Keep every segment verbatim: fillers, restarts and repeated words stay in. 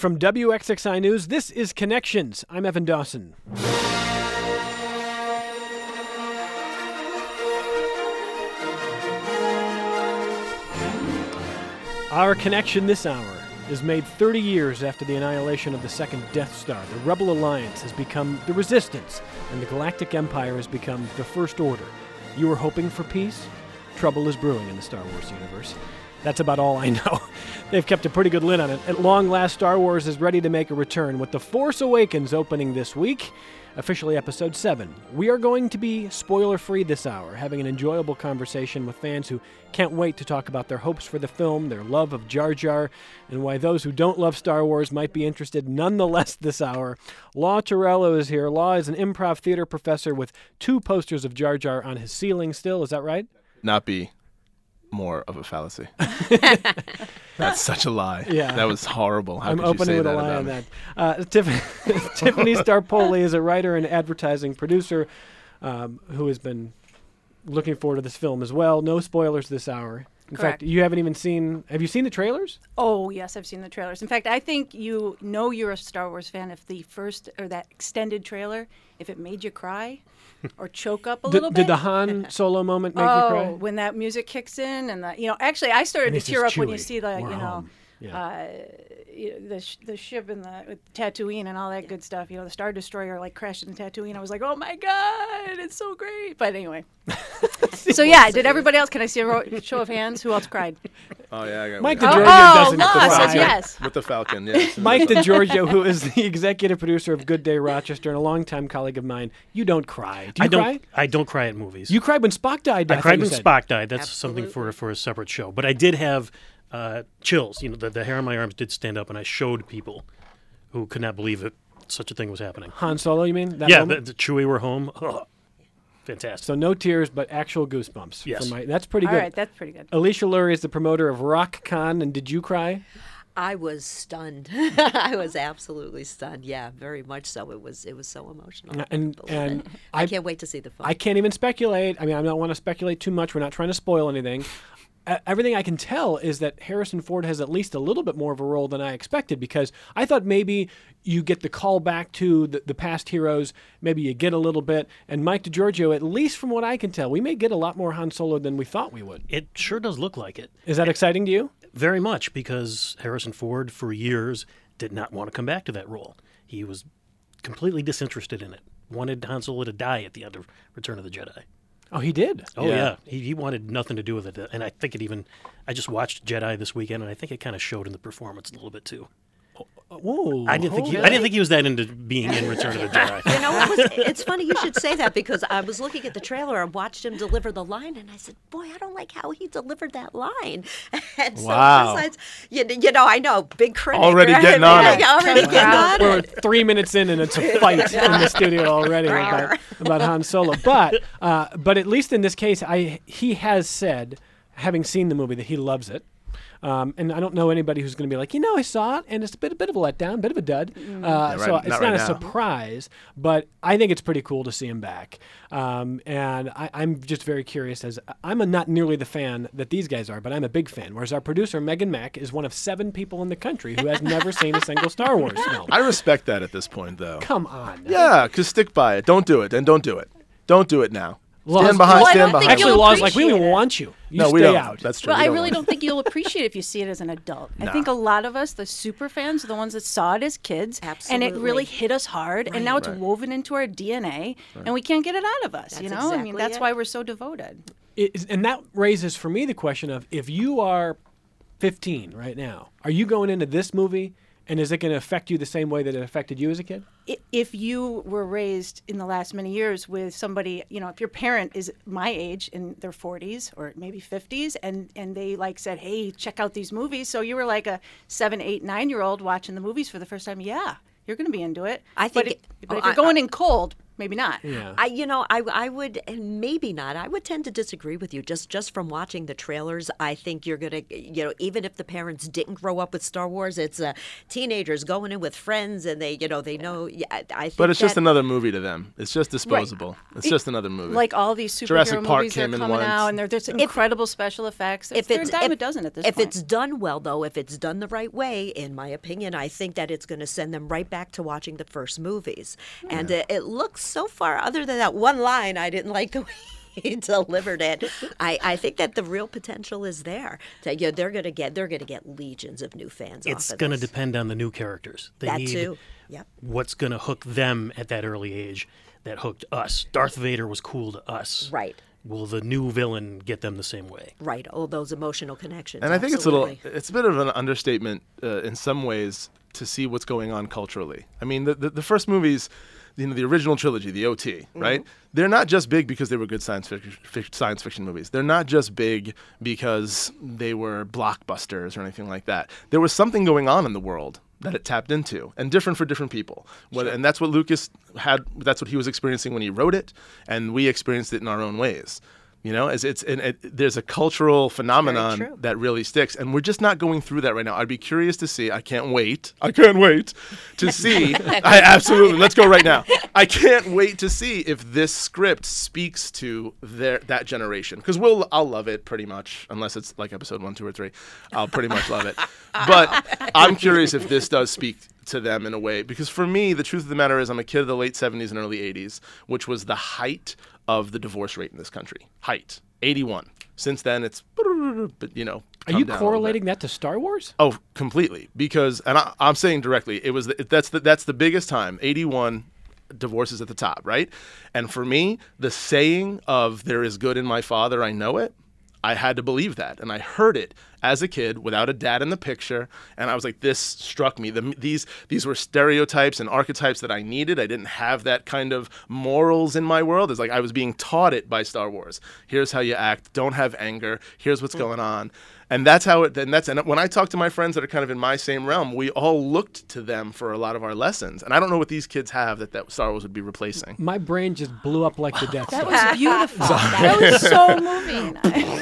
from W X X I News, this is Connections. I'm Evan Dawson. Our connection this hour is made thirty years after the annihilation of the second Death Star. The Rebel Alliance has become the Resistance, and the Galactic Empire has become the First Order. You were hoping for peace? Trouble is brewing in the Star Wars universe. That's about all I know. They've kept a pretty good lid on it. At long last, Star Wars is ready to make a return with The Force Awakens opening this week, officially Episode seven. We are going to be spoiler-free this hour, having an enjoyable conversation with fans who can't wait to talk about their hopes for the film, their love of Jar Jar, and why those who don't love Star Wars might be interested nonetheless this hour. Law Torello is here. Law is an improv theater professor with two posters of Jar Jar on his ceiling still. Is that right? Not be more of a fallacy. That's such a lie. Yeah. That was horrible. How I'm could you opening say with that a lie about on me? that. Uh, Tiff- Tiffany Starpoli is a writer and advertising producer um, who has been looking forward to this film as well. No spoilers this hour. In Correct. fact, you haven't even seen... Have you seen the trailers? Oh, yes, I've seen the trailers. In fact, I think you know you're a Star Wars fan if the first, or that extended trailer, if it made you cry or choke up a Did, little bit. did the Han Solo moment make oh, you cry? when that music kicks in and the, you know, actually I started And to he tear says, up when you "Chewie, see the, we're you know, home." Yeah. uh, you know, the sh- the ship and the with Tatooine and all that good stuff. You know, the Star Destroyer like crashed into Tatooine. I was like, oh my god, it's so great. But anyway, so yeah, did everybody else? Can I see a ro- show of hands? Who else cried? Oh, yeah. I got Mike one. DeGiorgio oh, doesn't Law cry. says yes. With the Falcon, yes. Mike DeGiorgio, who is the executive producer of Good Day Rochester and a longtime colleague of mine, you don't cry. Do you I don't. cry? I don't cry at movies. You cried when Spock died. I thought cried you when said. Spock died. That's something for for a separate show. But I did have uh, chills. You know, the, the hair on my arms did stand up, and I showed people who could not believe that such a thing was happening. Han Solo, you mean? That yeah, the, moment? the Chewie were home. Ugh, fantastic. So no tears, but actual goosebumps. Yes. from my- that's pretty All good. right, that's pretty good. Alicia Lurie is the promoter of RockCon, and did you cry? I was stunned. I was absolutely stunned. Yeah, very much so. It was it was so emotional. And Believe and it. I, I can't wait to see the film. I can't even speculate. I mean, I don't want to speculate too much. We're not trying to spoil anything. Uh, everything I can tell is that Harrison Ford has at least a little bit more of a role than I expected, because I thought maybe you get the call back to the, the past heroes, maybe you get a little bit, and Mike DeGiorgio, at least from what I can tell, we may get a lot more Han Solo than we thought we would. It sure does look like it. Is that exciting to you? Very much, because Harrison Ford, for years, did not want to come back to that role. He was completely disinterested in it. Wanted Han Solo to die at the end of Return of the Jedi. Oh, he did. Oh, Yeah. yeah. He, he wanted nothing to do with it. And I think it even... I just watched Jedi this weekend, and I think it kind of showed in the performance a little bit, too. Whoa. I didn't think he, oh, I didn't think he was that into being in Return of the Jedi. You know, it was, it's funny you should say that, because I was looking at the trailer and watched him deliver the line, and I said, boy, I don't like how he delivered that line. And so Wow. besides, you, you know, I know, big critic. Already right? getting on it. Yeah, already getting on We're it. three minutes in, and it's a fight in the studio already about, about Han Solo. But uh, but at least in this case, I he has said, having seen the movie, that he loves it. Um, and I don't know anybody who's going to be like, you know, I saw it, and it's a bit, a bit of a letdown, bit of a dud. Uh, Yeah, so right- it's not not right a now. surprise, but I think it's pretty cool to see him back. Um, and I, I'm just very curious, as I'm a, not nearly the fan that these guys are, but I'm a big fan. Whereas our producer, Megan Mack, is one of seven people in the country who has never seen a single Star Wars film. I respect that at this point, though. Come on. Yeah, because stick by it. Don't do it, and don't do it. Don't do it now. Laws- Stand behind. Well, I stand don't think behind. Actually, you'll Law's like, we don't appreciate even it. want you. You no, stay we don't. out. That's true. Well, We I don't really want- don't think you'll appreciate it if you see it as an adult. I No. think a lot of us, the super fans, are the ones that saw it as kids, and it Absolutely. really hit us hard, and now it's Right. woven into our D N A, and we can't get it out of us. you know, That's I mean, exactly that's it. why we're so devoted. It is- and that raises for me the question of, if you are fifteen right now, are you going into this movie, and is it going to affect you the same way that it affected you as a kid? I- If you were raised in the last many years with somebody, you know, if your parent is my age in their forties or maybe fifties, and, and they like said, hey, check out these movies. So you were like a seven, eight, nine year old watching the movies for the first time. Yeah, you're going to be into it. I But, think it, it- but oh, if you're I- going in cold, maybe not. Yeah. I, you know, I, I would, and maybe not. I would tend to disagree with you. Just, just from watching the trailers, I think you're gonna, you know, even if the parents didn't grow up with Star Wars, it's uh, teenagers going in with friends, and they, you know, they know. Yeah, I think. But it's that, just another movie to them. It's just disposable. Right. It's just another movie. Like all these superhero Jurassic Park movies that are came and coming went. out, and there- there's incredible special effects. There's, If they're a it's dime if, a dozen at this if point. it's done well, though, if it's done the right way, in my opinion, I think that it's going to send them right back to watching the first movies. And it, it looks so far, other than that one line, I didn't like the way he delivered it. I, I think that the real potential is there. To, you know, they're going to get they're going to get legions of new fans. It's off of going to this. depend on the new characters. They That need too. Yep. what's going to hook them at that early age that hooked us. Darth Vader was cool to us. Right. Will the new villain get them the same way? Right. All those emotional connections. And I think absolutely. it's a little, it's a bit of an understatement uh, in some ways to see what's going on culturally. I mean, the, the, the first movies, you know, the original trilogy, the O T, mm-hmm. right? They're not just big because they were good science fiction, science fiction movies. They're not just big because they were blockbusters or anything like that. There was something going on in the world that it tapped into, and different for different people. What, and that's what Lucas had. That's what he was experiencing when he wrote it, and we experienced it in our own ways. You know, as it's and it, there's a cultural phenomenon true. that really sticks, and we're just not going through that right now. I'd be curious to see. I can't wait. I can't wait to see. I absolutely. Let's go right now. I can't wait to see if this script speaks to their that generation, because we'll I'll love it pretty much, unless it's like episode one, two, or three. I'll pretty much love it. But I'm curious if this does speak to them in a way, because for me, the truth of the matter is, I'm a kid of the late seventies and early eighties, which was the height of the divorce rate in this country. Height. eighty-one. Since then, it's, you know, Are you correlating that to Star Wars? Oh, completely. Because, and I, I'm saying directly, it was the, that's the that's the biggest time. eighty-one, divorces at the top, right? And for me, the saying of "there is good in my father, I know it," I had to believe that, and I heard it as a kid without a dad in the picture, and I was like, this struck me. The, these these were stereotypes and archetypes that I needed. I didn't have that kind of morals in my world. It's like I was being taught it by Star Wars. Here's how you act. Don't have anger. Here's what's going on. And that's how it. And that's and when I talk to my friends that are kind of in my same realm, we all looked to them for a lot of our lessons. And I don't know what these kids have that, that Star Wars would be replacing. My brain just blew up like the Death Star. That was beautiful. That was so moving.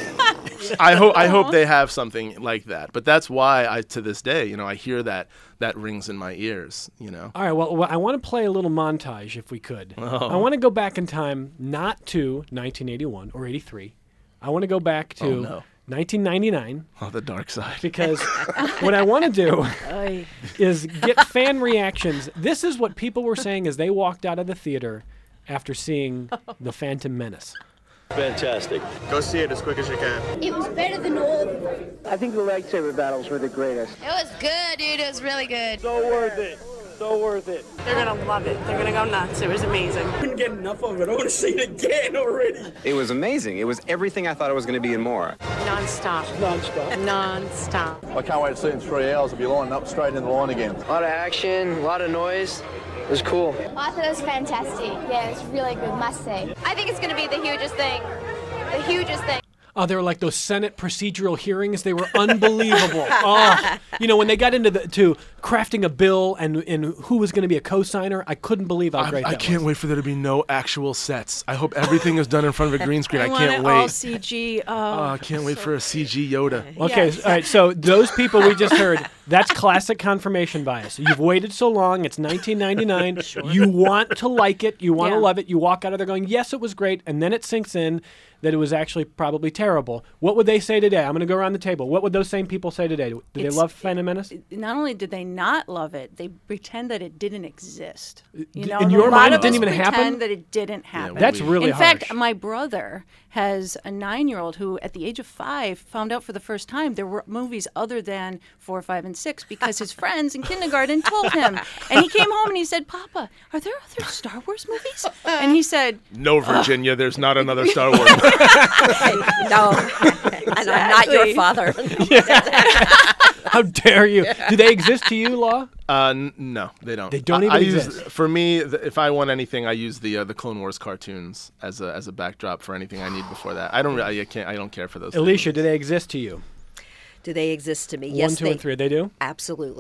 I hope I hope they have something like that. But that's why I to this day, you know, I hear that that rings in my ears, you know. All right, well, well I want to play a little montage if we could. Oh. I want to go back in time, not to nineteen eighty-one or eighty-three. I want to go back to Oh, no. nineteen ninety-nine. Oh, the dark side. Because what I want to do Oy. is get fan reactions. This is what people were saying as they walked out of the theater after seeing The Phantom Menace. Fantastic. Go see it as quick as you can. It was better than all of them. I think the lightsaber battles were the greatest. It was good, dude. It was really good. So worth it. So worth it. They're gonna love it. They're gonna go nuts. It was amazing. Couldn't get enough of it. I want to see it again already. It was amazing. It was everything I thought it was going to be and more. Non-stop. Non-stop. Non-stop. I can't wait to see it in three hours. I'll be lining up straight in the line again. A lot of action, a lot of noise. It was cool. I thought it was fantastic. Yeah, it's really good, must say. I think it's going to be the hugest thing. The hugest thing. Oh, they were like those Senate procedural hearings. They were unbelievable. Oh, you know, when they got into the to crafting a bill and and who was going to be a co-signer, I couldn't believe how great I, that I can't was. wait for there to be no actual sets. I hope everything is done in front of a green screen. I, I want can't it wait. all C G. Oh, Oh, I can't wait so for a C G Yoda. Okay, Yes. all right. So those people we just heard, that's classic confirmation bias. You've waited so long. It's nineteen ninety-nine. You want to like it. You want to Yeah. love it. You walk out of there going, yes, it was great. And then it sinks in that it was actually probably terrible. What would they say today? I'm going to go around the table. What would those same people say today? Do they It's- love Phantom Menace? Not only did they not love it, they pretend that it didn't exist. You D- know, in and your a lot mind, it of didn't us even happen? pretend that it didn't happen. That's really In fact, harsh. my brother has a nine-year-old who, at the age of five, found out for the first time there were movies other than four, five, and six because his friends in kindergarten told him. And he came home and he said, "Papa, are there other Star Wars movies?" And he said, No, Virginia, there's not another Star Wars. No, and I'm not your Exactly. father. How dare you? Do they exist to you, Law? Uh, n- no, they don't. They don't I, even I use, exist. For me, the, if I want anything, I use the uh, the Clone Wars cartoons as a as a backdrop for anything I need before that. I don't. really I can't. I don't care for those. Alicia, things. do they exist to you? Do they exist to me? One, Yes, two, they and three. They do? absolutely.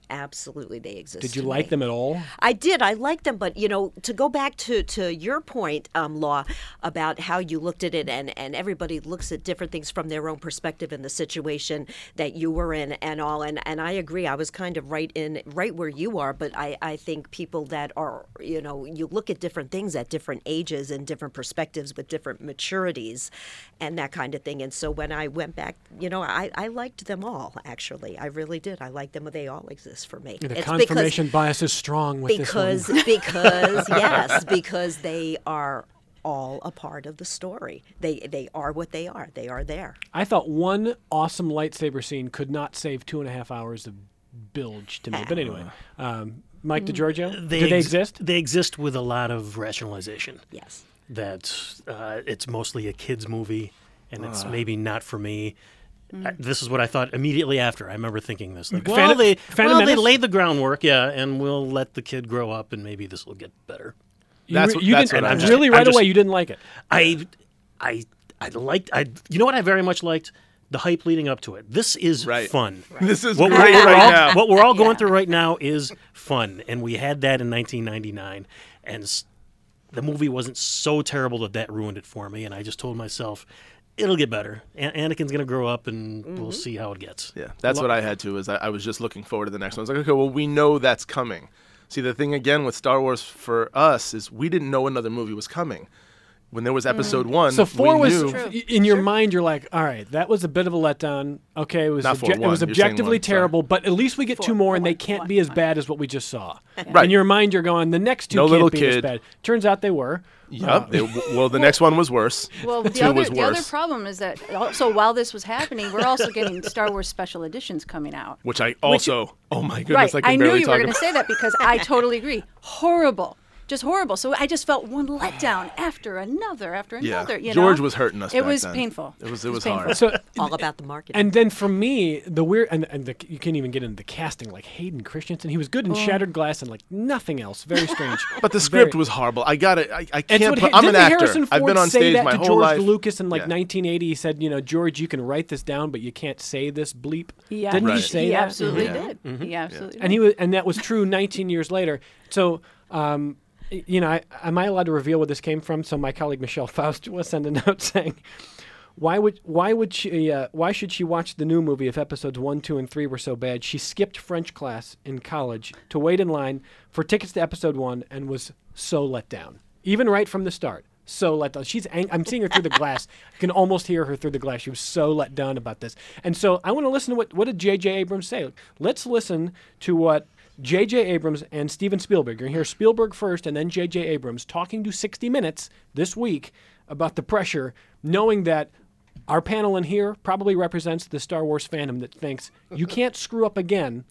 Absolutely, they exist. Did you to like me. them at all? I did. I liked them, but you know, to go back to, to your point, um, Law, about how you looked at it, and, and everybody looks at different things from their own perspective in the situation that you were in, and all. And, and I agree. I was kind of right in right where you are, but I, I think people that are, you know, you look at different things at different ages and different perspectives with different maturities, and that kind of thing. And so when I went back, you know, I, I liked them all. Actually, I really did. I liked them. They all exist for me. The It's confirmation because, bias is strong with because, this one. because yes, because they are all a part of the story. They they are what they are. They are there. I thought one awesome lightsaber scene could not save two and a half hours of bilge to me. But anyway, um, Mike DeGiorgio, They do they ex- exist? They exist with a lot of rationalization. Yes. That uh, it's mostly a kids' movie, and it's Ah. maybe not for me. I, this is what I thought immediately after. I remember thinking this. Like, well, Phantom- they, Phantom well, they Menace? laid the groundwork, yeah, and we'll let the kid grow up, and maybe this will get better. You, That's re- what- you that's didn't, what I and had. really I'm right just- away you didn't like it. I, I, I liked. I, you know what I very much liked? The hype leading up to it. This is Right. fun. This is What great we're, right all, now. What we're all going through right now is fun, and we had that in nineteen ninety-nine, and s- the movie wasn't so terrible that that ruined it for me. And I just told myself, it'll get better. A- Anakin's going to grow up, and we'll see how it gets. Yeah, that's what I had to. Is I, I was just looking forward to the next one. I was like, okay, well, we know that's coming. See, the thing again with Star Wars for us is we didn't know another movie was coming. When there was Episode One, So four we was knew. y- in your mind. You're like, all right, that was a bit of a letdown. Okay, it was Not four, obje- it was one. You're saying objectively one, sorry. terrible, but at least we get two Four, more, and one, they can't one, be as one. bad as what we just saw. Right. In your mind, you're going, the next two No can't little be as kid. bad. Turns out they were. Yep. It- well, the next one was worse. Well, the Two other, was the other worse, problem is that also while this was happening, we're also getting Star Wars special editions coming out. which I also. oh my Right. goodness, I can I knew barely you talk were going about. to say that because I totally agree. Horrible. Just horrible. So I just felt one letdown after another after Yeah. another. You George know? was hurting us It back was then. painful. It was- it was painful. hard. So All about the marketing. And then for me, the weird and, and the, you can't even get into the casting like Hayden Christensen. He was good in Shattered Glass and like nothing else. Very strange. But the script Very- was horrible. I got it. I, I It's can't. what Put, Ha- I'm an didn't actor. Harrison I've Ford been on say stage that my to whole George life. Lucas in like Yeah. nineteen eighty. He said, you know, George, you can write this down, but you can't say this bleep. Yeah. Didn't he Right. say He that? absolutely Yeah. did. He absolutely And he was, and that was true nineteen years later. So, um, y- you know, I, am I allowed to reveal where this came from? So my colleague Michelle Faust will send a note saying, "Why would why would she uh, why should she watch the new movie if episodes one, two, and three were so bad? She skipped French class in college to wait in line for tickets to episode one and was so let down, even right from the start." So let down. She's. Ang- I'm seeing her through the glass. I can almost hear her through the glass. She was so let down about this. And so I want to listen to what what did J J. Abrams say. Let's listen to what J J. Abrams and Steven Spielberg. You're going to hear Spielberg first, and then J J. Abrams talking to sixty minutes this week about the pressure, knowing that our panel in here probably represents the Star Wars fandom that thinks you can't screw up again.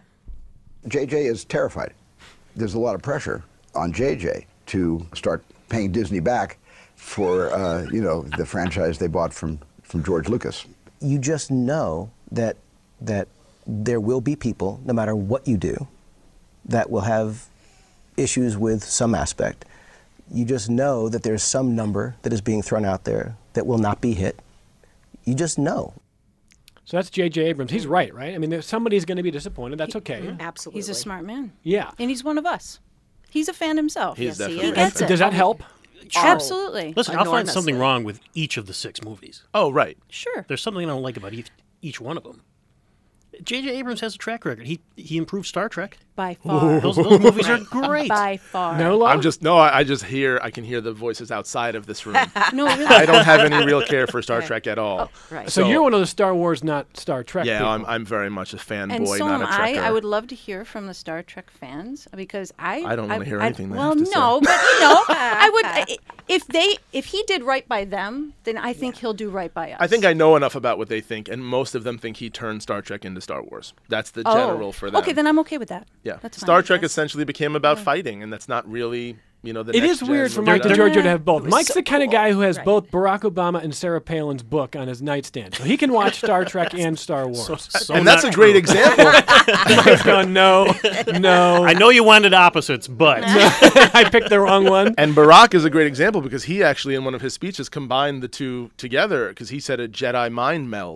J J is terrified. There's a lot of pressure on J J to start paying Disney back for uh, you know the franchise they bought from from George Lucas. You just know that that there will be people, no matter what you do, that will have issues with some aspect. You just know that there's some number that is being thrown out there that will not be hit. You just know. So that's J J. Abrams. He's right, right? I mean, there's, somebody's going to be disappointed. That's okay. Absolutely. He's a smart man. Yeah. And he's one of us. He's a fan himself. He's Yes, he definitely. is. a Gets fan. it. Does that help? Absolutely. Listen, I'll find something Enormously. wrong with each of the six movies. Oh right. Sure. There's something I don't like about each, each one of them. J J. Abrams has a track record. He he improved Star Trek. By far. Those, those movies are great. By far. No love? I'm just no. I, I just hear. I can hear the voices outside of this room. No, really. I don't have any real care for Star Trek at all. Right. So, you're one of the Star Wars, not Star Trek Yeah, people. I'm. I'm very much a fanboy, And so not am a I. trekker. I would love to hear from the Star Trek fans because I. I don't wanna hear I- anything they Well, have to say. no, but you know, I would. I- If they, if he did right by them, then I think he'll do right by us. I think I know enough about what they think, and most of them think he turned Star Trek into Star Wars. That's the Oh. general for them. Okay, then I'm okay with that. yeah, That's Star fine. Trek essentially became about fighting, and that's not really, you know, the. It next is weird gen for of Mike the- DeGiorgio to have both. was Mike's so the kind of cool. guy who has Right. both Barack Obama and Sarah Palin's book on his nightstand. So he can watch Star Trek and Star Wars. So, so and that's not a great true. example. Mike's going, no, no. I know you wanted opposites, but I picked the wrong one. And Barack is a great example because he actually, in one of his speeches, combined the two together because he said a Jedi mind meld.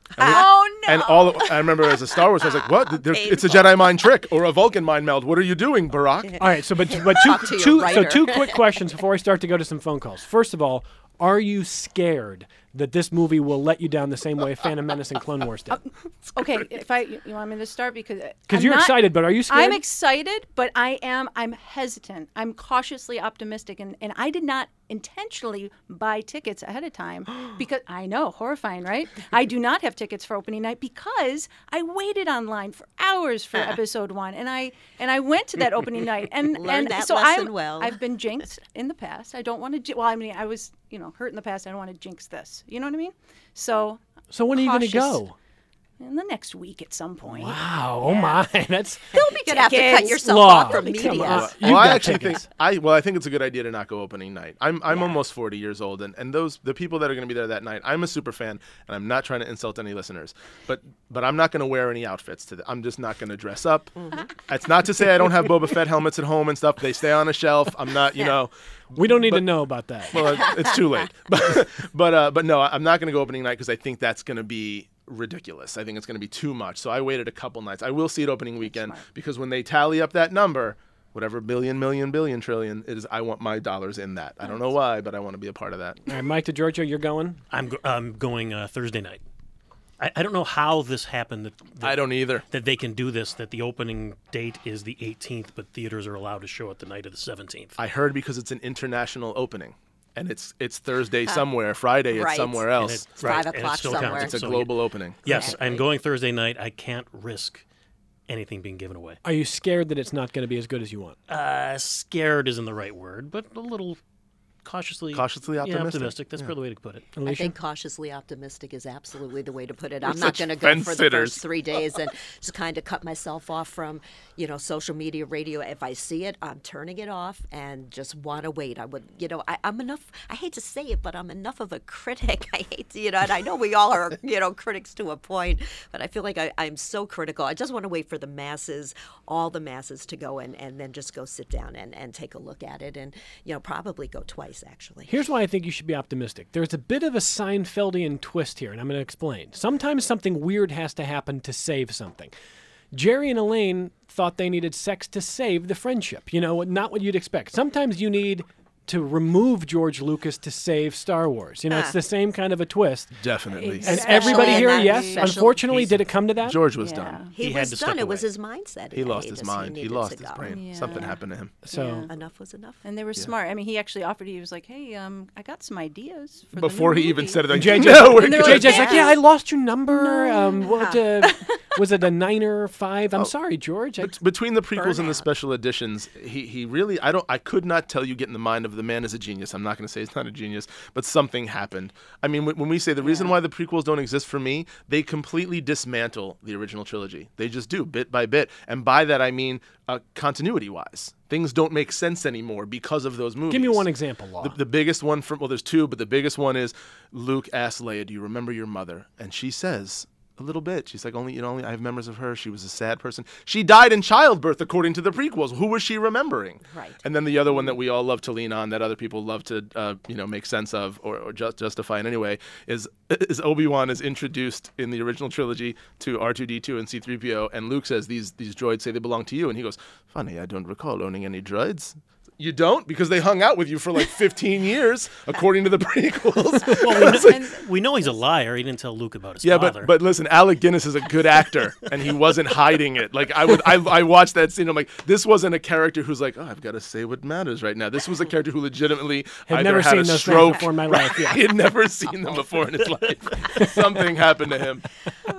And we- Oh no! And all of, I remember as a Star Wars, I was like, "What? There- it's a Jedi mind trick or a Vulcan mind meld. What are you doing, Barack?" All right, so but but two, Talk to your two so writer. two quick questions before I start to go to some phone calls. First of all, are you scared that this movie will let you down the same way Phantom Menace and Clone Wars did? Okay, if I you want me to start because Because I'm you're not- excited, but are you scared? I'm excited, but I am I'm hesitant. I'm cautiously optimistic, and, and I did not intentionally buy tickets ahead of time because I know, horrifying, right? I do not have tickets for opening night because I waited online for hours for episode one, and I and I went to that opening night, and Learned and that so lesson I'm well. I've been jinxed in the past. I don't want to. Well, I mean, I was you know hurt in the past. I don't want to jinx this. You know what I mean? So. so when are you going to cautious. go? In the next week at some point. Wow! Oh my! That's You'll be gonna have to cut tickets. yourself Law. off from Come media. on. Well, You've I got actually tickets. think I well, I think it's a good idea to not go opening night. I'm I'm almost forty years old, and, and those the people that are going to be there that night. I'm a super fan, and I'm not trying to insult any listeners, but but I'm not going to wear any outfits to. The, I'm just not going to dress up. It's not to say I don't have Boba Fett helmets at home and stuff. They stay on a shelf. I'm not, you know. we don't need but- to know about that. Well, it's too late. But but uh, but no, I'm not going to go opening night because I think that's going to be ridiculous. I think it's going to be too much. So I waited a couple nights. I will see it opening weekend because when they tally up that number, whatever billion, million, billion, trillion it is, I want my dollars in that. I don't know why, but I want to be a part of that. All right, Mike DeGiorgio, you're going. I'm go- I'm going uh, Thursday night. I, I don't know how this happened. That, that I don't either. That they can do this. That the opening date is the eighteenth, but theaters are allowed to show it the night of the seventeenth. I heard because it's an international opening. And it's it's Thursday somewhere, Friday it's Right. somewhere And else. it- It's right, five and it o'clock still counts. somewhere. It's a So global opening. Yes, Right. I'm going Thursday night. I can't risk anything being given away. Are you scared that it's not going to be as good as you want? Uh, scared isn't the right word, but a little cautiously Cautiously yeah, optimistic. optimistic. That's probably the way to put it. I Alicia? think cautiously optimistic is absolutely the way to put it. I'm We're not such going to go for the fence-sitters. first three days and just kind of cut myself off from, you know, social media, radio. If I see it, I'm turning it off and just want to wait. I would, you know, I, I'm enough. I hate to say it, but I'm enough of a critic. I hate to, you know, and I know we all are, you know, critics to a point, but I feel like I, I'm so critical. I just want to wait for the masses, all the masses, to go in and then just go sit down and, and take a look at it, and you know, probably go twice actually. Here's why I think you should be optimistic. There's a bit of a Seinfeldian twist here, and I'm going to explain. Sometimes something weird has to happen to save something. Jerry and Elaine thought they needed sex to save the friendship. You know, not what you'd expect. Sometimes you need to remove George Lucas to save Star Wars. You know, it's the same kind of a twist. Definitely. And Especially everybody in here, that yes. special- Unfortunately, did it come to that? George was Yeah. done. He, He had was to done. step It was away. his mindset. He Yeah, lost his just- mind. He needed lost to his go. brain. Yeah. Something happened to him. So Enough was enough. And they were smart. I mean, he actually offered. He was like, "Hey, um, I got some ideas for Before the he new even movie." said it, like, J J, no, we're And they're good. like, J J's like, Yeah. yeah, I lost your number. Um, what, uh, was it a nine or five? I'm sorry, George. I, Bet- Between the prequels and the Burnout. special editions, he he really I don't I could not tell you get in the mind of the man as a genius. I'm not going to say he's not a genius, but something happened. I mean, when, when we say the reason why the prequels don't exist for me, they completely dismantle the original trilogy. They just do bit by bit, and by that I mean uh, continuity wise. Things don't make sense anymore because of those movies. give me one example, Law. The, the biggest one from well, there's two, but the biggest one is Luke asks Leia, "Do you remember your mother?" And she says, "A little bit." She's like, "Only you know, only I have memories of her. She was a sad person. She died in childbirth, according to the prequels. Who was she remembering?" Right. And then the other one that we all love to lean on, that other people love to, uh, you know, make sense of or, or just justify in any way, is is Obi-Wan is introduced in the original trilogy to R two D two and C three P O, and Luke says, "These these droids say they belong to you," and he goes, "Funny, I don't recall owning any droids." You don't? Because they hung out with you for like fifteen years, according to the prequels. Well, we know, we know he's a liar. He didn't tell Luke about his Yeah, father. but but listen, Alec Guinness is a good actor, and he wasn't hiding it. Like I would, I, I watched that scene. I'm like, this wasn't a character who's like, oh, I've got to say what matters right now. This was a character who legitimately Had either never had seen a those things stroke. before in my life, yeah. He had never seen them before in his life. Something happened to him.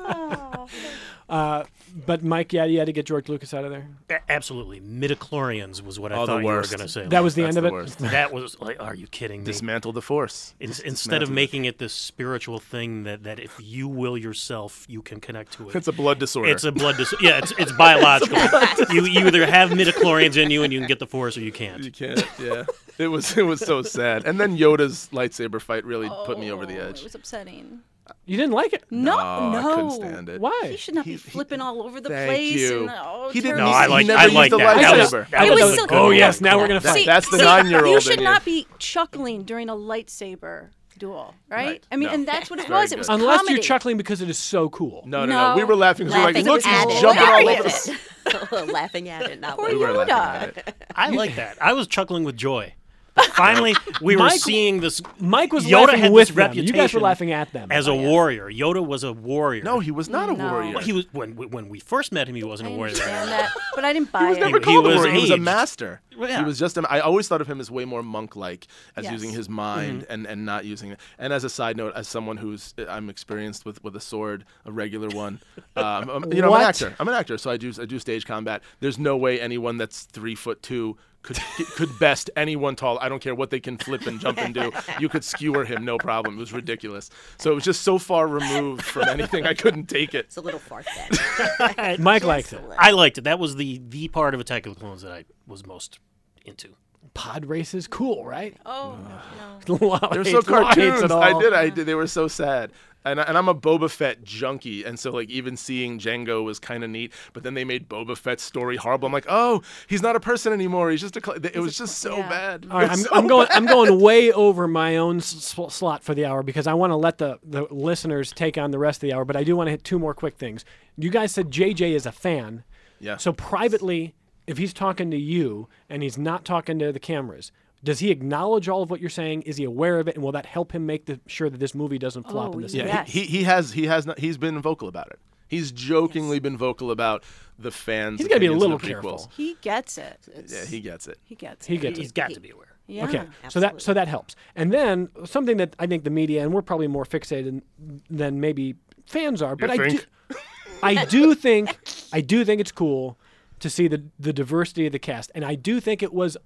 Uh, but Mike, yeah, you had to get George Lucas out of there. A- absolutely, midichlorians was what I Oh, the thought you were worst. going to say. That was the That's end the of it. worst. That was like, are you kidding me? Dismantle the Force. In- Just instead of dismantle it. making it this spiritual thing that, that if you will yourself, you can connect to it. It's a blood disorder. It's a blood disorder. Yeah, it's, it's biological. you, you either have midichlorians in you and you can get the Force, or you can't. You can't. Yeah. It was it was so sad. And then Yoda's lightsaber fight really put me over the Oh, edge. It was upsetting. You didn't like it? No, No, no. I couldn't stand it. Why? He should not He- be he- flipping all over the Thank place. you. And, oh, He didn't No, use- I he like- never I used like the that. That was- lightsaber. that It was was a so- good Oh one. yes, now we're gonna That- fight. that's the see, nine-year-old You in should you. not be chuckling during a lightsaber duel, right? Right. I mean, No. and that's what it It's very was. It was good. Unless comedy. you're chuckling because it is so cool. No, no, no. No. We were laughing because we were like, Laughing look, at he's it. jumping all over Hilarious. the. laughing at it, not Poor We were laughing Yoda. at it. I like that. I was chuckling with joy. But finally, we were Mike- seeing this. Mike was Yoda laughing had with this them. reputation You guys were laughing at them. as a warrior. Yoda was a warrior. No, he was not a No. warrior. Well, he was when when we first met him. He wasn't I a warrior. understand that, but I didn't buy He was it. never He- called he a was warrior. He was a aged. master. Well, yeah. He was just. A, I always thought of him as way more monk-like, as Yes. using his mind and, and not using it. And as a side note, as someone who's I'm experienced with, with a sword, a regular one. Um, I'm- you know, I'm What? an actor. I'm an actor, so I do I do stage combat. There's no way anyone that's three foot two could could best anyone tall. I don't care what they can flip and jump and do. You could skewer him, no problem. It was ridiculous. So it was just so far removed from anything. I couldn't take it. It's a little far-fetched. Mike liked it. I liked it. That was the the part of Attack of the Clones that I was most into. Pod races, cool, right? Oh no. Law They're hates- so Law hates cartoons. it all. I did. I did. They were so sad. And, I- and I'm a Boba Fett junkie, and so like even seeing Jango was kind of neat. But then they made Boba Fett's story horrible. I'm like, oh, he's not a person anymore. He's just a. Cl-. It was just so yeah. bad. All right, It was I'm, so I'm going. bad. I'm going way over my own s- slot for the hour because I want to let the, the listeners take on the rest of the hour. But I do want to hit two more quick things. You guys said J J is a fan. Yeah. So privately, if he's talking to you and he's not talking to the cameras, does he acknowledge all of what you're saying? Is he aware of it? And will that help him make the, sure that this movie doesn't flop Oh, in the yeah. cinema? Yeah, Yes. he, he he has he has not, he's been vocal about it. He's jokingly been vocal about the fans. He's gotta be a opinions little of the prequels. careful. He gets it. Yeah, he gets it. He gets He it. gets He's it. got to be aware. Yeah. Okay, so that so Absolutely. that helps. And then something that I think the media, and we're probably more fixated than maybe fans are, but I do, think? I do think I do think it's cool to see the the diversity of the cast, and I do think it was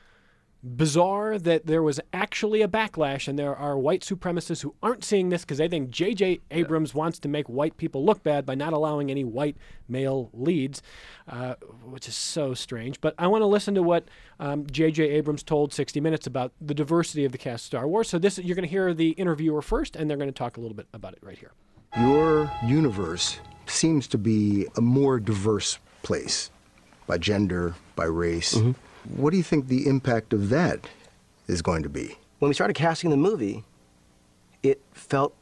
bizarre that there was actually a backlash, and there are white supremacists who aren't seeing this because they think J J. Abrams wants to make white people look bad by not allowing any white male leads, uh, which is so strange. But I want to listen to what um, J J. Abrams told sixty minutes about the diversity of the cast of Star Wars. So this you're going to hear the interviewer first, and they're going to talk a little bit about it right here. Your universe seems to be a more diverse place by gender, by race. What do you think the impact of that is going to be? When we started casting the movie, it felt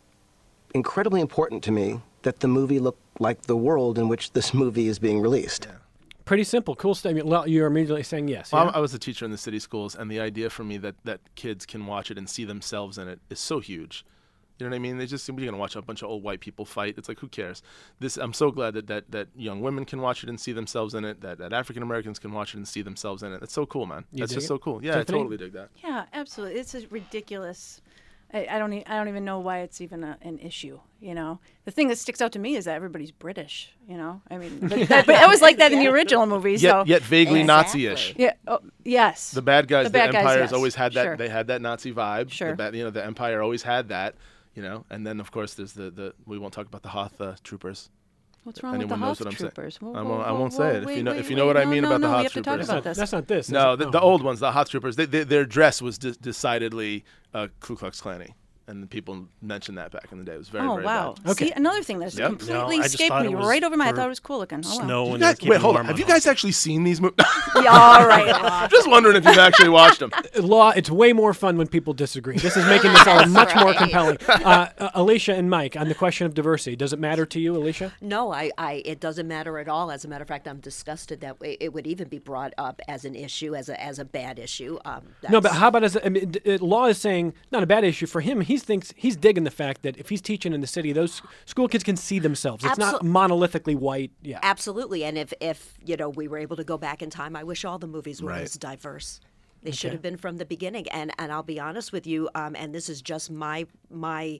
incredibly important to me that the movie looked like the world in which this movie is being released. Pretty simple, cool statement. Well, you're immediately saying yes. Well, yeah? I was a teacher in the city schools, and the idea for me that, that kids can watch it and see themselves in it is so huge. You know what I mean? They just you're gonna watch a bunch of old white people fight. It's like, who cares? This I'm so glad that, that, that young women can watch it and see themselves in it. That, that African Americans can watch it and see themselves in it. That's so cool, man. You That's dig just it? so cool. Yeah, Tiffany? I totally dig that. Yeah, absolutely. It's a ridiculous. I, I don't. E- I don't even know why it's even a, an issue. You know, the thing that sticks out to me is that everybody's British. You know, I mean, but, that, but it was like that in the original movie. Yet, so yet vaguely Exactly. Nazi-ish. yeah. Oh, yes. The bad guys, The the, bad guys, Empire's yes. always had that. Sure. They had that Nazi vibe. Sure. The bad, you know, the Empire always had that. You know, and then of course there's the, the we won't talk about the Hoth uh, troopers. What's wrong Anyone with the knows Hoth what I'm saying. troopers? Whoa, I whoa, won't, I whoa, won't whoa, say it. If wait, you know, wait, if you know wait. what I No, mean no, about no, the we Hoth have to talk troopers. about this. That's not this. is No, it? the, the old ones, the Hoth troopers. They, they, their dress was de- decidedly uh, Ku Klux Klan-y. And the people mentioned that back in the day. It was very, Oh very wow! bad. See, another thing that's Yep. completely No, I just escaped thought me it was right over my. I for thought it was cool looking. Oh, wow. Snow You and guys- they're wait, keeping hold on. warm Have at you home. guys actually seen these movies? Yeah, all right. Just wondering if you've actually watched them. Law, it's way more fun when people disagree. This is making this all much more right. compelling. Uh, uh, Alicia and Mike, on the question of diversity, does it matter to you, Alicia? No, I, I, it doesn't matter at all. As a matter of fact, I'm disgusted that way. It would even be brought up as an issue, as a as a bad issue. Um, No, but that's- how about as a, I mean, d- uh, Law is saying not a bad issue for him. He thinks he's digging the fact that if he's teaching in the city, those school kids can see themselves. It's not Absol- monolithically white. Yeah, Absolutely, and if if you know we were able to go back in time, I wish all the movies were Right. as diverse. They should have been from the beginning. And and I'll be honest with you, um, and this is just my my.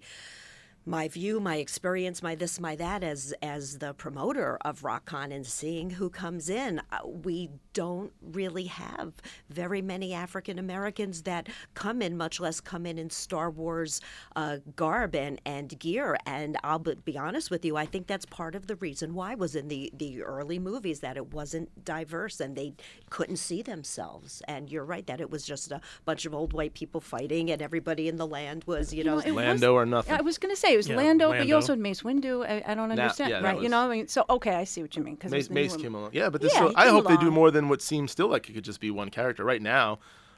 my view, my experience, my this, my that, as as the promoter of RockCon and seeing who comes in, uh, we don't really have very many African Americans that come in, much less come in in Star Wars uh, garb and, and gear. And I'll be, be honest with you, I think that's part of the reason why was in the, the early movies that it wasn't diverse and they couldn't see themselves. And you're right that it was just a bunch of old white people fighting and everybody in the land was, you, You know, know, it Lando was- or nothing. I was going to say it was Yeah, Lando, but you Lando. also had Mace Windu. I, I don't Nah, understand, yeah, that right? You was- know, I mean, so okay, I see what you mean. Because Mace, Mace came along. Yeah, but this Yeah, so, he I came hope they do along. more than what seems still like it could just be one character. Right now,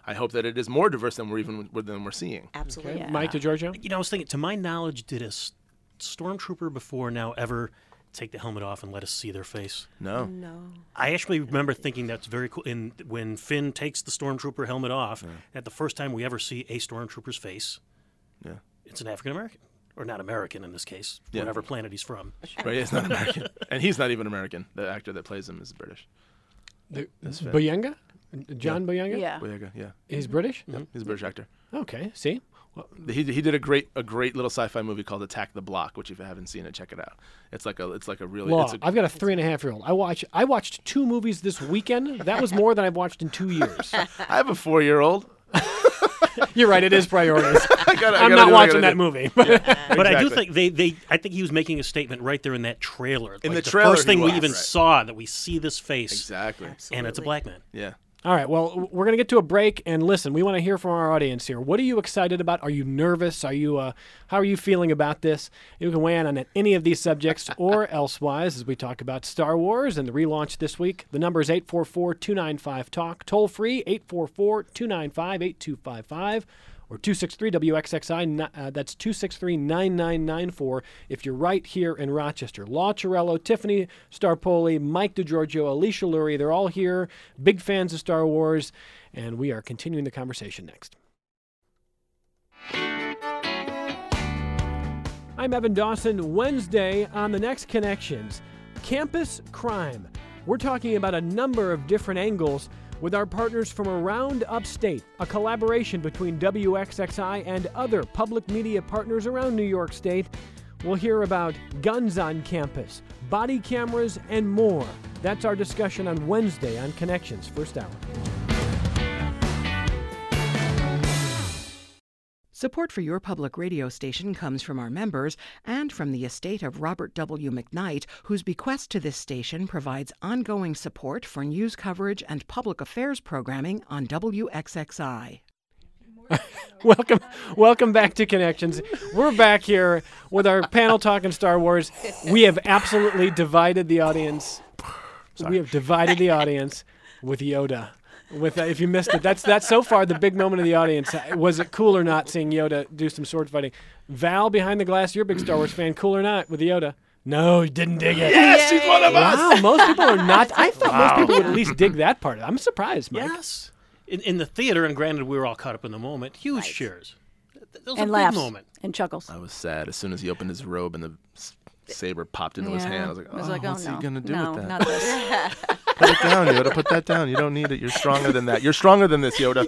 I hope that it is more diverse than we're even than we're seeing. Absolutely. Okay. Mike DeGiorgio? You know, I was thinking, to my knowledge, did a s- stormtrooper before now ever take the helmet off and let us see their face? No. No. I actually remember thinking that's very cool. In when Finn takes the stormtrooper helmet off, Yeah. at the first time we ever see a stormtrooper's face, Yeah. it's an African American, or not American in this case, Yeah. whatever planet he's from. Right, he's not American, and he's not even American. The actor that plays him is British. The, That's fair. Boyega? John Yeah. Boyega? Yeah. Boyega, yeah. He's British? Yep, he's a British actor. Okay, see? Well, He he did a great a great little sci-fi movie called Attack the Block, which if you haven't seen it, check it out. It's like a it's like a really. Law. It's a, I've got a three and a half year old. I watch. I watched two movies this weekend. That was more than I've watched in two years. I have a four-year-old. You're right. It is priorities. I gotta, I I'm gotta not do what I watching gotta that do. movie. But I do Exactly. think they, they I think he was making a statement right there in that trailer. In Like the trailer first thing he we was, even right. saw, that we see this face, Exactly. and it's a black man. Yeah. All right. Well, we're going to get to a break, and listen, we want to hear from our audience here. What are you excited about? Are you nervous? Are you? Uh, how are you feeling about this? You can weigh in on any of these subjects or elsewise as we talk about Star Wars and the relaunch this week. The number is eight four four, two nine five, talk. Toll free, eight four four, two nine five, eight two five five. Or two six three W X X I, uh, that's two six three, nine nine nine four if you're right here in Rochester. Law Ciarello, Tiffany Starpoli, Mike DeGiorgio, Alicia Lurie, they're all here, big fans of Star Wars, and we are continuing the conversation next. I'm Evan Dawson. Wednesday on The Next Connections, campus crime. We're talking about a number of different angles with our partners from around upstate, a collaboration between W X X I and other public media partners around New York State. We'll hear about guns on campus, body cameras, and more. That's our discussion on Wednesday on Connections, first hour. Support for your public radio station comes from our members and from the estate of Robert W. McKnight, whose bequest to this station provides ongoing support for news coverage and public affairs programming on W X X I. welcome, welcome back to Connections. We're back here with our panel talking Star Wars. We have absolutely divided the audience. Sorry. We have divided the audience with Yoda. With uh, if you missed it, that's that's so far the big moment of the audience. Uh, Was it cool or not seeing Yoda do some sword fighting? Val behind the glass, you're a big Star Wars fan. Cool or not with Yoda? No, he didn't dig it. Yes, he's one of us. Wow, most people are not. I thought Wow. most people would at least dig that part. I'm surprised, Mike. Yes. In, in the theater, and granted, we were all caught up in the moment, huge cheers. That was And a laughs big moment. and chuckles. I was sad as soon as he opened his robe and the s- saber popped into his Yeah. hand. I was like, oh, I was like, oh, what's no. he gonna do No, with that? not this. Put it down, Yoda. Put that down. You don't need it. You're stronger than that. You're stronger than this, Yoda.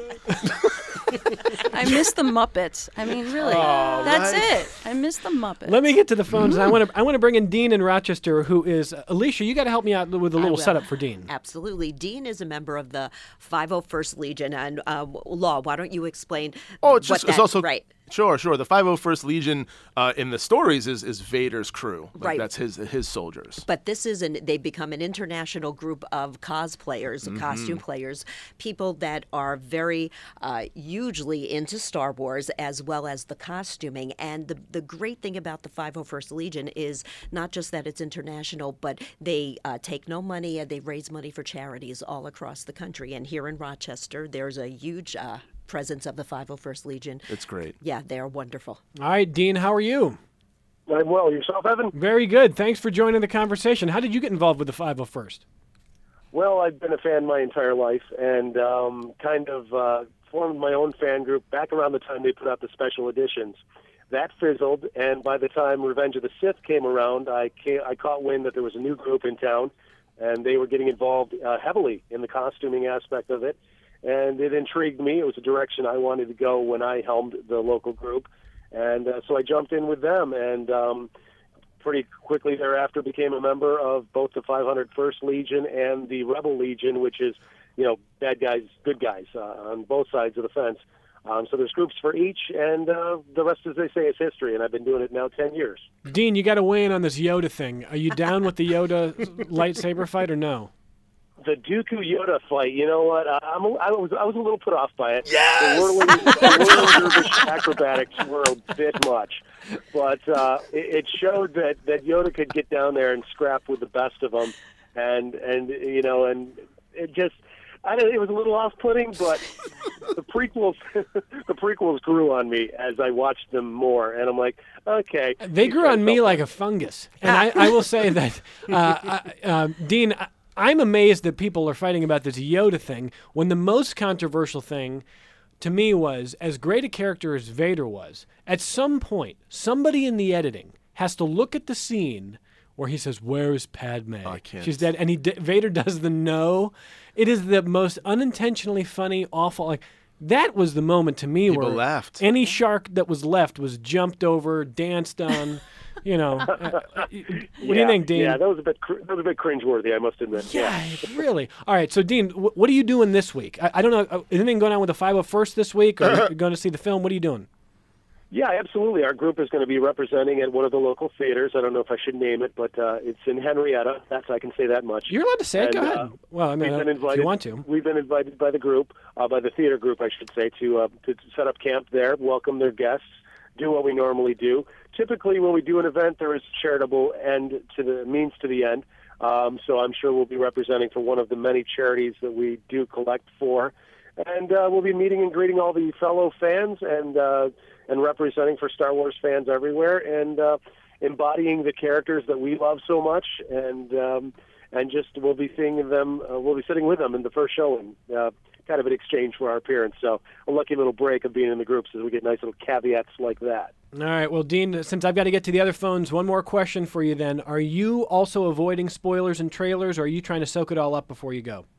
I miss the Muppets. I mean, really, Oh, that's right. it. I miss the Muppets. Let me get to the phones. and I want to. I want to bring in Dean in Rochester, who is uh, Alicia. You got to help me out with a I little will. setup for Dean. Absolutely. Dean is a member of the five oh first Legion. And uh, Law, why don't you explain Oh, it's what just that, it's also right. Sure, sure. The five oh first Legion uh, in the stories is is Vader's crew. Like, Right. That's his his soldiers. But this is an they've become an international group of cosplayers, Mhm. costume players, people that are very uh, hugely into Star Wars as well as the costuming. And the the great thing about the five oh first Legion is not just that it's international, but they uh, take no money and they raise money for charities all across the country. And here in Rochester, there's a huge uh, presence of the five oh first Legion. It's great. Yeah, they're wonderful. All right, Dean, how are you? I'm well. Yourself, Evan? Very good. Thanks for joining the conversation. How did you get involved with the five oh first? Well, I've been a fan my entire life and um, kind of uh, formed my own fan group back around the time they put out the special editions. That fizzled, and by the time Revenge of the Sith came around, I, came, I caught wind that there was a new group in town, and they were getting involved uh, heavily in the costuming aspect of it. And it intrigued me. It was a direction I wanted to go when I helmed the local group. And uh, so I jumped in with them, and um, pretty quickly thereafter became a member of both the five hundred first Legion and the Rebel Legion, which is, you know, bad guys, good guys uh, on both sides of the fence. Um, so there's groups for each, and uh, the rest, as they say, is history, and I've been doing it now ten years. Dean, you got to weigh in on this Yoda thing. Are you down with the Yoda lightsaber fight or no? The Dooku Yoda fight, you know what? Uh, I'm a, I was I was a little put off by it. Yes! The whirling, the whirling dervish acrobatics were a bit much, but uh, it, it showed that, that Yoda could get down there and scrap with the best of them, and and you know, and it just I don't, it was a little off-putting, but the prequels, the prequels grew on me as I watched them more, and I'm like, okay. They grew on me like a fungus, and I, I will say that, uh, I, uh, Dean, I, I'm amazed that people are fighting about this Yoda thing when the most controversial thing to me was, as great a character as Vader was, at some point, somebody in the editing has to look at the scene where he says, "Where is Padme? Oh, I can't. She's dead." And he d- Vader does the no. It is the most unintentionally funny, awful. Like that was the moment to me People where laughed. any shark that was left was jumped over, danced on. You know, uh, what yeah, do you think, Dean? Yeah, that was a bit cr- that was a bit cringeworthy, I must admit. Yeah, really. All right, so Dean, wh- what are you doing this week? I, I don't know. Uh, anything going on with the five oh first this week? Or are you going to see the film? What are you doing? Yeah, absolutely. Our group is going to be representing at one of the local theaters. I don't know if I should name it, but uh, it's in Henrietta. That's I can say that much. You're allowed to say it. And, Go ahead. uh, well, I mean, we've uh, been invited, if you want to. We've been invited by the group, uh, by the theater group, I should say, to uh, to set up camp there, welcome their guests, do what we normally do. Typically, when we do an event, there is charitable end to the means to the end. Um, so I'm sure we'll be representing for one of the many charities that we do collect for, and uh, we'll be meeting and greeting all the fellow fans and uh, and representing for Star Wars fans everywhere, and uh, embodying the characters that we love so much, and um, and just we'll be seeing them. Uh, we'll be sitting with them in the first showing. Uh, kind of an exchange for our appearance. So a lucky little break of being in the groups as we get nice little caveats like that. All right. Well, Dean, since I've got to get to the other phones, one more question for you then. Are you also avoiding spoilers and trailers, or are you trying to soak it all up before you go?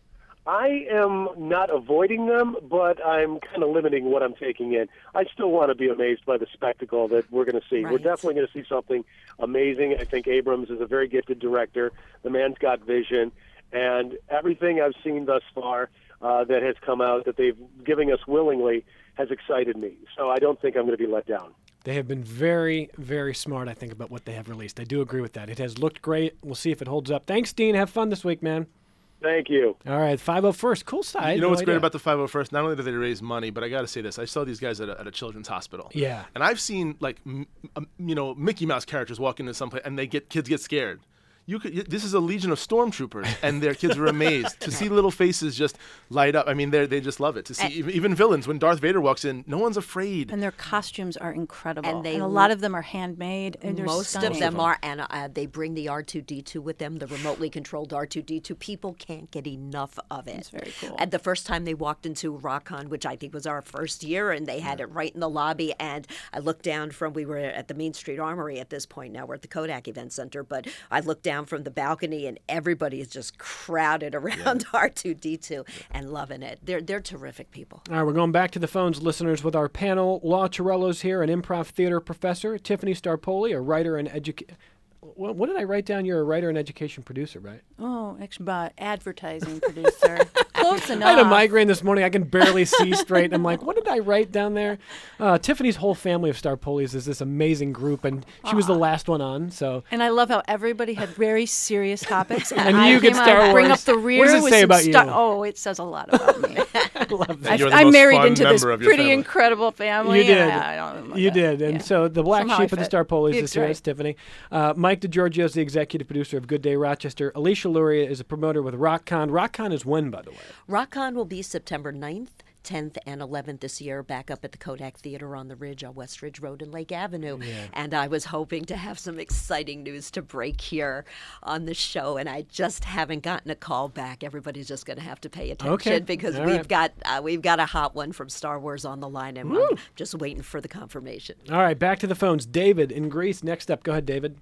I am not avoiding them, but I'm kind of limiting what I'm taking in. I still want to be amazed by the spectacle that we're going to see. Right. We're definitely going to see something amazing. I think Abrams is a very gifted director. The man's got vision, and everything I've seen thus far uh, that has come out that they've giving us willingly has excited me. So I don't think I'm going to be let down. They have been very, very smart, I think, about what they have released. I do agree with that. It has looked great. We'll see if it holds up. Thanks, Dean. Have fun this week, man. Thank you. All right, five oh first. Cool side. You know no what's idea. great about the five oh first? Not only do they raise money, but I got to say this. I saw these guys at a, at a children's hospital. Yeah. And I've seen, like, m- um, you know, Mickey Mouse characters walk into some place, and they get kids get scared. You could, this is a legion of stormtroopers, and their kids are amazed to see little faces just light up. I mean, they they just love it. To see even, even villains, when Darth Vader walks in, no one's afraid. And their costumes are incredible. And they a lot of them are handmade. And they're Most stunning. of them are, and uh, they bring the R two D two with them, the remotely controlled R two D two. People can't get enough of it. It's very cool. And the first time they walked into RockCon, which I think was our first year, and they had it right in the lobby, and I looked down from, we were at the Main Street Armory at this point, now we're at the Kodak Event Center, but I looked down from the balcony, and everybody is just crowded around yeah. R two D two and loving it. They're they're terrific people. All right, we're going back to the phones, listeners, with our panel. Law Torello's here, an improv theater professor. Tiffany Starpoli, a writer and educator. What, what did I write down? You're a writer and education producer, right? Oh, actually, uh, advertising producer. Close enough. I had a migraine this morning. I can barely see straight. I'm like, what did I write down there? Uh, Tiffany's whole family of Starpolis is this amazing group, and she was the last one on. So, and I love how everybody had very serious topics, and, and I you came get Star out, Wars. Bring up the rear. What does it with say some about star- you? Oh, it says a lot about me. I love that. You're the I'm most married fun into this member of your pretty family. incredible family. You did. And I, I don't know you that. did. And Yeah. so the black Somehow sheep I of the fit. Starpolis is It's here. right. It's Tiffany. Uh, Mike DeGiorgio is the executive producer of Good Day Rochester. Alicia Luria is a promoter with RockCon. RockCon is when, by the way? RockCon will be September ninth, tenth, and eleventh this year, back up at the Kodak Theater on the Ridge on West Ridge Road in Lake Avenue. Yeah. And I was hoping to have some exciting news to break here on the show, and I just haven't gotten a call back. Everybody's just going to have to pay attention Okay. because All we've right. got uh, we've got a hot one from Star Wars on the line, and I'm just waiting for the confirmation. All right, back to the phones. David in Greece. Next up. Go ahead, David.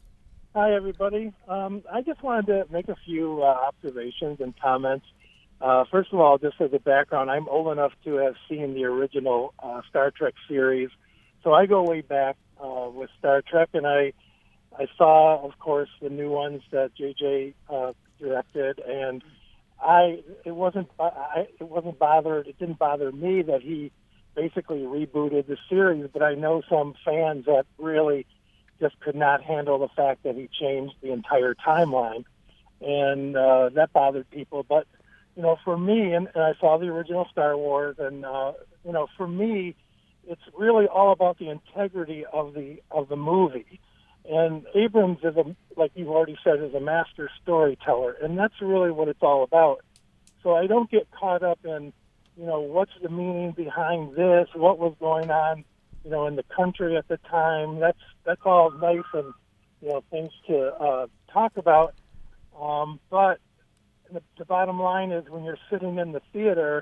Hi, everybody. Um, I just wanted to make a few uh, observations and comments. Uh, first of all, just as a background, I'm old enough to have seen the original uh, Star Trek series, so I go way back uh, with Star Trek, and I I saw, of course, the new ones that J J uh, directed, and I it wasn't I, it wasn't bothered. It didn't bother me that he basically rebooted the series, but I know some fans that really just could not handle the fact that he changed the entire timeline, and uh, that bothered people. But, you know, for me, and, and I saw the original Star Wars, and, uh, you know, for me, it's really all about the integrity of the of the movie. And Abrams is, a, like you've already said, is a master storyteller, and that's really what it's all about. so I don't get caught up in, you know, what's the meaning behind this, what was going on, you know, in the country at the time. That's that's all nice and, you know, things to uh, talk about. Um, but the, the bottom line is, when you're sitting in the theater,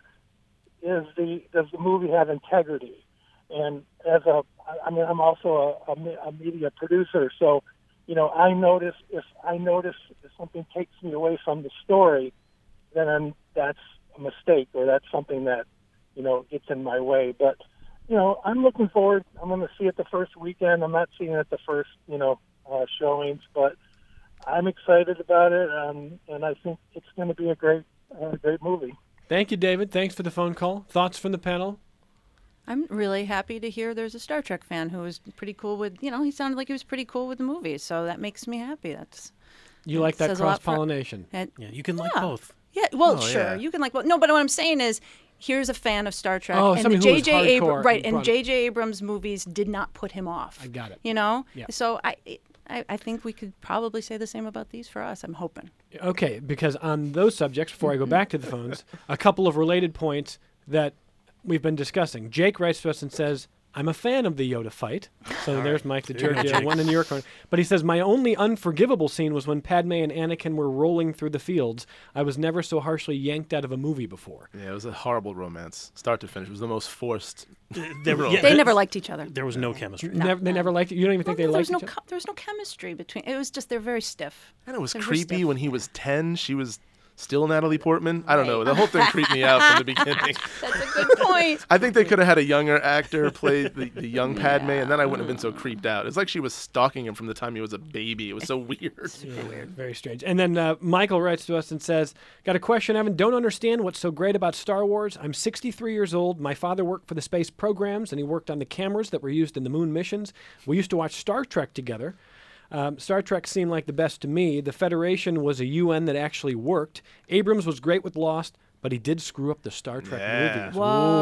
is the does the movie have integrity? And as a, I mean, I'm also a, a, a media producer, so, you know, I notice if I notice if something takes me away from the story, then I'm, that's a mistake, or that's something that, you know, gets in my way. But, you know, I'm looking forward. I'm going to see it the first weekend. I'm not seeing it the first, you know, uh, showings, but I'm excited about it, um, and I think it's going to be a great, uh, great movie. Thank you, David. Thanks for the phone call. Thoughts from the panel? I'm really happy to hear there's a Star Trek fan who was pretty cool with, you know, he sounded like he was pretty cool with the movies, so that makes me happy. That's You like that says a lot for- cross-pollination. and- Yeah, you can like Yeah. both. Yeah, well, Oh, sure, yeah. you can like both. No, but what I'm saying is, here's a fan of Star Trek, Oh, and the somebody who was J J Abrams, hardcore right, and and brought- J J Abrams movies did not put him off. I got it. You know? Yeah. So I, I, I think we could probably say the same about these for us. I'm hoping. Okay, because on those subjects, before I go Mm-hmm. back to the phones, a couple of related points that we've been discussing. Jake writes to us and says, I'm a fan of the Yoda fight. So All there's right. Mike the There you go, Church, Jake. one in New York. But he says, my only unforgivable scene was when Padme and Anakin were rolling through the fields. I was never so harshly yanked out of a movie before. Yeah, it was a horrible romance, start to finish. It was the most forced. They were- romance. They never liked each other. There was no chemistry. No, never, they never liked it? You don't even think Well, they there liked was no each other? co- there was no chemistry between. It was just they're very stiff. And it was They're very creepy stiff. when he was ten. She was still Natalie Portman. I don't know. The whole thing creeped me out from the beginning. That's a good point. I think they could have had a younger actor play the, the young Padme, and then I wouldn't have been so creeped out. It's like she was stalking him from the time he was a baby. It was so weird. Yeah, weird. Very strange. And then uh, Michael writes to us and says, got a question, Evan. Don't understand what's so great about Star Wars. I'm sixty-three years old. My father worked for the space programs, and he worked on the cameras that were used in the moon missions. We used to watch Star Trek together. Um, Star Trek seemed like the best to me. The Federation was a U N that actually worked. Abrams was great with Lost, but he did screw up the Star Trek Yeah. movies.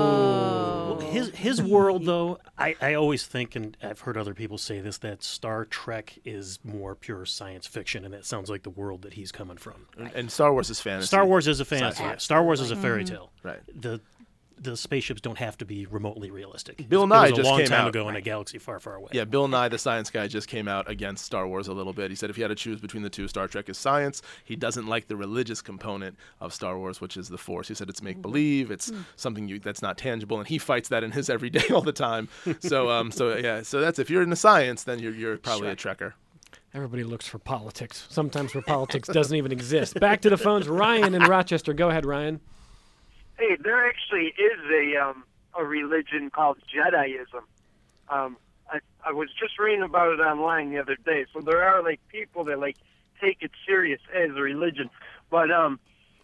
Whoa. Well, his his world, though, I, I always think, and I've heard other people say this, that Star Trek is more pure science fiction, and that sounds like the world that he's coming from. And, and Star Wars is fantasy. Star Wars is a fantasy. Sci-fi. Star Wars is a Mm-hmm. fairy tale. Right. The the spaceships don't have to be remotely realistic. Bill it Nye was a just long came time out. ago in a galaxy far, far away. Yeah, Bill Nye, the science guy, just came out against Star Wars a little bit. He said if he had to choose between the two, Star Trek is science. He doesn't like the religious component of Star Wars, which is the Force. He said it's make-believe, it's something you, that's not tangible, and he fights that in his everyday all the time. So, um, so yeah, so that's if you're into science, then you're you're probably a Trekker. Everybody looks for politics, sometimes where politics doesn't even exist. Back to the phones. Ryan in Rochester. Go ahead, Ryan. Hey, there actually is a um, a religion called Jediism. Um, I I was just reading about it online the other day. So there are like people that like take it serious as a religion, but um,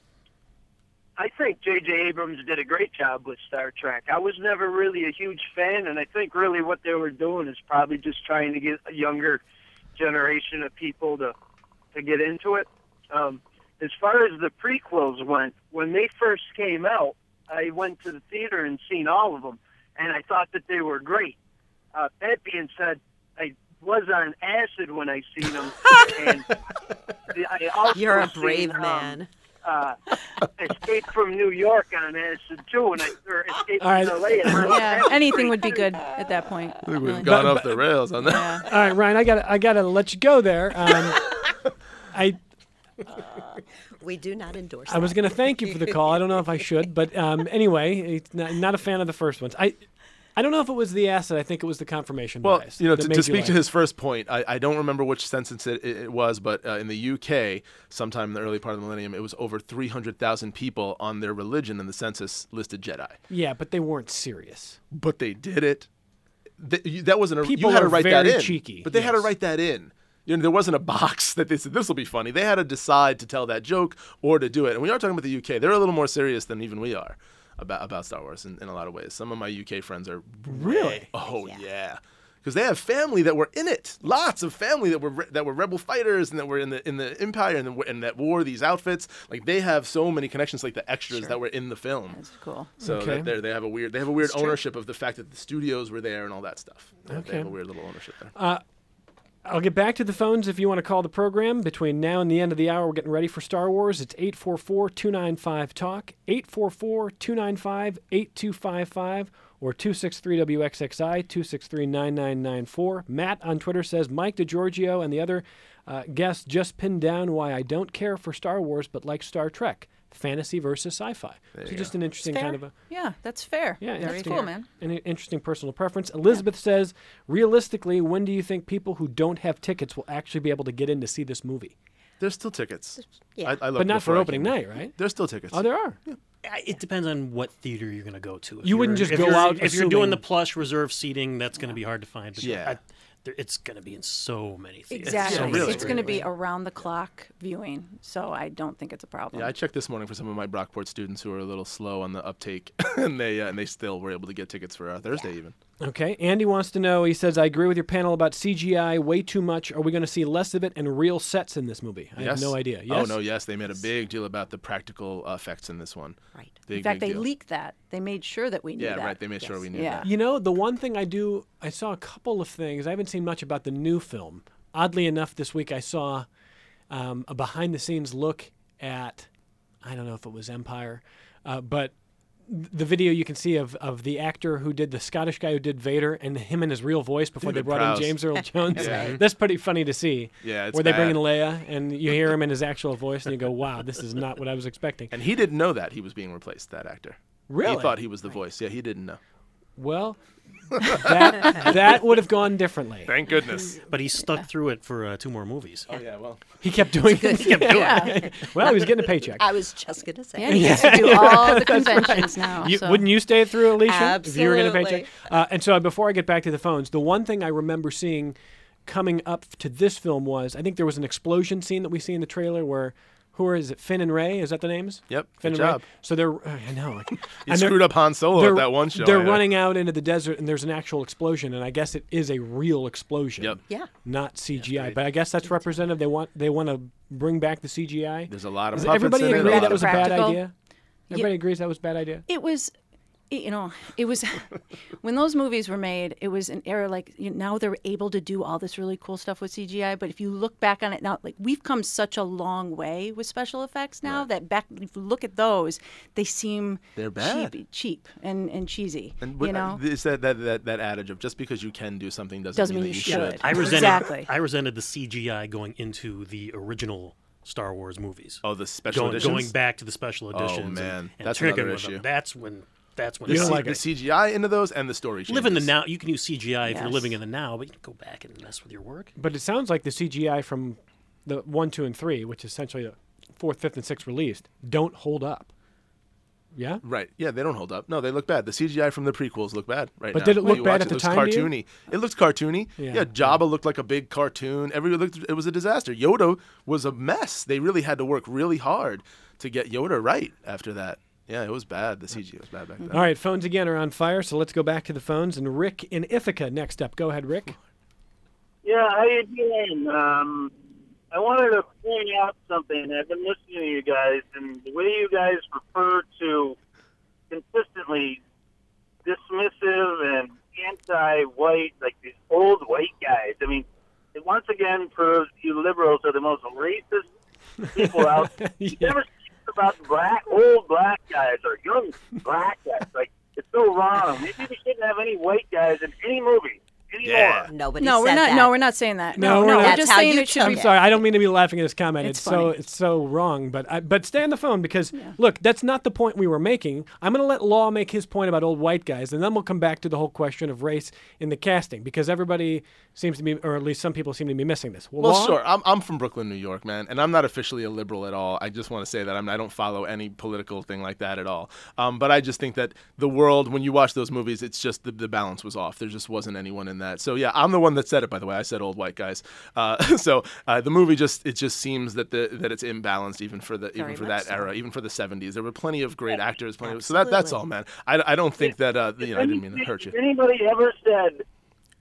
I think J J Abrams did a great job with Star Trek. I was never really a huge fan, and I think really what they were doing is probably just trying to get a younger generation of people to to get into it. Um, as far as the prequels went, when they first came out, I went to the theater and seen all of them, and I thought that they were great. Uh, that being said, I was on acid when I seen them, and I also You're a seen, brave um, man. Uh, Escape from New York on acid too, and I or Escape All right. from L A. And I- Yeah, anything would be good at that point. I think we've Really. gone But- off the rails on that. All right, Ryan, I got I got to let you go there. Um, I We do not endorse I was that. going to thank you for the call. I don't know if I should, but um, anyway, it's not, not a fan of the first ones. I I don't know if it was the acid. I think it was the confirmation Well, bias. you know, that to, made to you speak like to it. his first point, I, I don't remember which sentence it, it, it was, but uh, in the U K, sometime in the early part of the millennium, it was over three hundred thousand people on their religion, and the census listed Jedi. Yeah, but they weren't serious. But they did it. Th- you- that wasn't a. People you had to are write that very in. cheeky, But they had to yes. write that in. You know, there wasn't a box that they said this will be funny. They had to decide to tell that joke or to do it. And we are talking about the U K. They're a little more serious than even we are about about Star Wars in, in a lot of ways. Some of my U K friends are Really? Oh yeah. Because they have family that were in it, lots of family that were re- that were rebel fighters and that were in the in the Empire and, the, and that wore these outfits. Like they have so many connections, like the extras that were in the film. That's cool. So Okay. they they have a weird they have a weird It's true. ownership of the fact that the studios were there and all that stuff. They, they Okay. have a weird little ownership there. Uh, I'll get back to the phones if you want to call the program. Between now and the end of the hour, we're getting ready for Star Wars. It's eight four four, two nine five, talk, eight four four, two nine five, eight two five five, or two six three W X X I, two six three, nine nine nine four. Matt on Twitter says, Mike DeGiorgio and the other uh, guests just pinned down why I don't care for Star Wars but like Star Trek. Fantasy versus sci-fi. There So you just go. an interesting Fair. kind of a... Yeah, that's fair. Yeah, that's interesting- cool, man. An interesting personal preference. Elizabeth says, realistically, when do you think people who don't have tickets will actually be able to get in to see this movie? There's still tickets. Yeah. I, I looked But not before for I opening came in. night, right? There's still tickets. Oh, there are. I- It depends on what theater you're going to go to. If You wouldn't you're- just if go you're- out If you're assuming- doing the plush reserve seating, that's going to be hard to find. But Yeah. I, there, it's going to be in so many theaters. Exactly. So Yeah, it's really. it's going to be around the clock viewing, so I don't think it's a problem. Yeah, I checked this morning for some of my Brockport students who are a little slow on the uptake, and they uh, and they still were able to get tickets for uh, Thursday even. Okay. Andy wants to know, he says, I agree with your panel about C G I way too much. Are we going to see less of it and real sets in this movie? I yes. have no idea. Oh Yes? no, yes, they made a big deal about the practical uh, effects in this one. Right. Big, In fact, big they deal. leaked that. They made sure that we knew Yeah, that. right. They made sure we knew Yeah. that. You know, the one thing I do, I saw a couple of things. I haven't seen much about the new film. Oddly enough, this week I saw um, a behind-the-scenes look at, I don't know if it was Empire, uh, but th- the video you can see of, of the actor who did the Scottish guy who did Vader and him in his real voice before David they brought Prowse. in James Earl Jones. Yeah. That's pretty funny to see. Yeah, it's where they bring in bad. Leia and you hear him in his actual voice and you go, wow, this is not what I was expecting. And he didn't know that he was being replaced. That actor. Really? He thought he was the voice. Yeah, he didn't know. Well, that that would have gone differently. Thank goodness. But he stuck through it for uh, two more movies. Oh yeah, well. He kept doing it. He kept doing it. Well, he was getting a paycheck. I was just going to say. Yeah, he gets to do all the That's right. conventions now. You, so. Wouldn't you stay through, Alicia, if you were getting a Absolutely. paycheck? Uh, and so before I get back to the phones, the one thing I remember seeing coming up to this film was, I think there was an explosion scene that we see in the trailer where, who are, is it, Finn and Ray? Is that the names? Yep. Finn Good and job. Ray. So they're, uh, I know. Like, You and they're- screwed up Han Solo they're- at that one show. They're I know. running out into the desert and there's an actual explosion, and I guess it is a real explosion. Yep. Yeah. Not C G I, great. but I guess that's representative. They want they want to bring back the C G I. There's a lot of Does puppets everybody in it, a agree lot that of was a bad practical. idea? Everybody agrees that was a bad idea. It was, you know, it was when those movies were made. It was an era like you know, now they're able to do all this really cool stuff with C G I. But if you look back on it now, like we've come such a long way with special effects now that back if you look at those, they seem They're bad. cheap, cheap and, and cheesy. And you what- know, it's that, that that that adage of just because you can do something doesn't, Doesn't mean, mean that you you should. should. I resented, Exactly. I resented the C G I going into the original Star Wars movies. Oh, the special going, editions? going back to the special Oh, editions. man. and, and That's tricking another with them. issue. That's when. That's when. The, it's C- like the C G I into those and the story changes. live in the now. You can use C G I if you're Yes. living in the now, but you can go back and mess with your work. But it sounds like the C G I from the one, two, and three, which is essentially the fourth, fifth, and sixth released, don't hold up. Yeah. Right. Yeah, they don't hold up. No, they look bad. The C G I from the prequels look bad right But now. did it When look you bad watch at it, the it looks time to you? cartoony. It looks cartoony. Yeah. Yeah, Jabba looked like a big cartoon. Every looked, it was a disaster. Yoda was a mess. They really had to work really hard to get Yoda right after that. Yeah, it was bad. The C G I was bad back then. All right, phones again are on fire, so let's go back to the phones. And Rick in Ithaca next up. Go ahead, Rick. Yeah, how you doing? Um, I wanted to point out something. I've been listening to you guys, and the way you guys refer to consistently dismissive and anti-white, like these old white guys. I mean, it once again proves you liberals are the most racist people out there. You never speak about black, old black guys or young black guys. Like, it's so wrong. Maybe we shouldn't have any white guys in any movie anymore. Yeah. Nobody no, we're said not. that. No, we're not saying that. No, No, we're no, not. we're That's just how saying you it should took be. I'm sorry, I don't mean to be laughing at this comment. It's It's, so funny. it's so wrong, but I, but stay on the phone because look, that's not the point we were making. I'm going to let Law make his point about old white guys, and then we'll come back to the whole question of race in the casting because everybody seems to be, or at least some people seem to be missing this. Well, Law? sure. I'm I'm from Brooklyn, New York, man, and I'm not officially a liberal at all. I just want to say that I'm, I don't follow any political thing like that at all. Um, but I just think that the world, when you watch those movies, it's just the, the balance was off. There just wasn't anyone in that. So yeah, I'm the one that said it. By the way, I said old white guys. Uh, so uh, the movie just it just seems that the that it's imbalanced even for the Very even for much that so. era, even for the seventies. There were plenty of great actors. Plenty of, so that that's all, man. I, I don't think that uh, you know I didn't mean to hurt you. If anybody ever said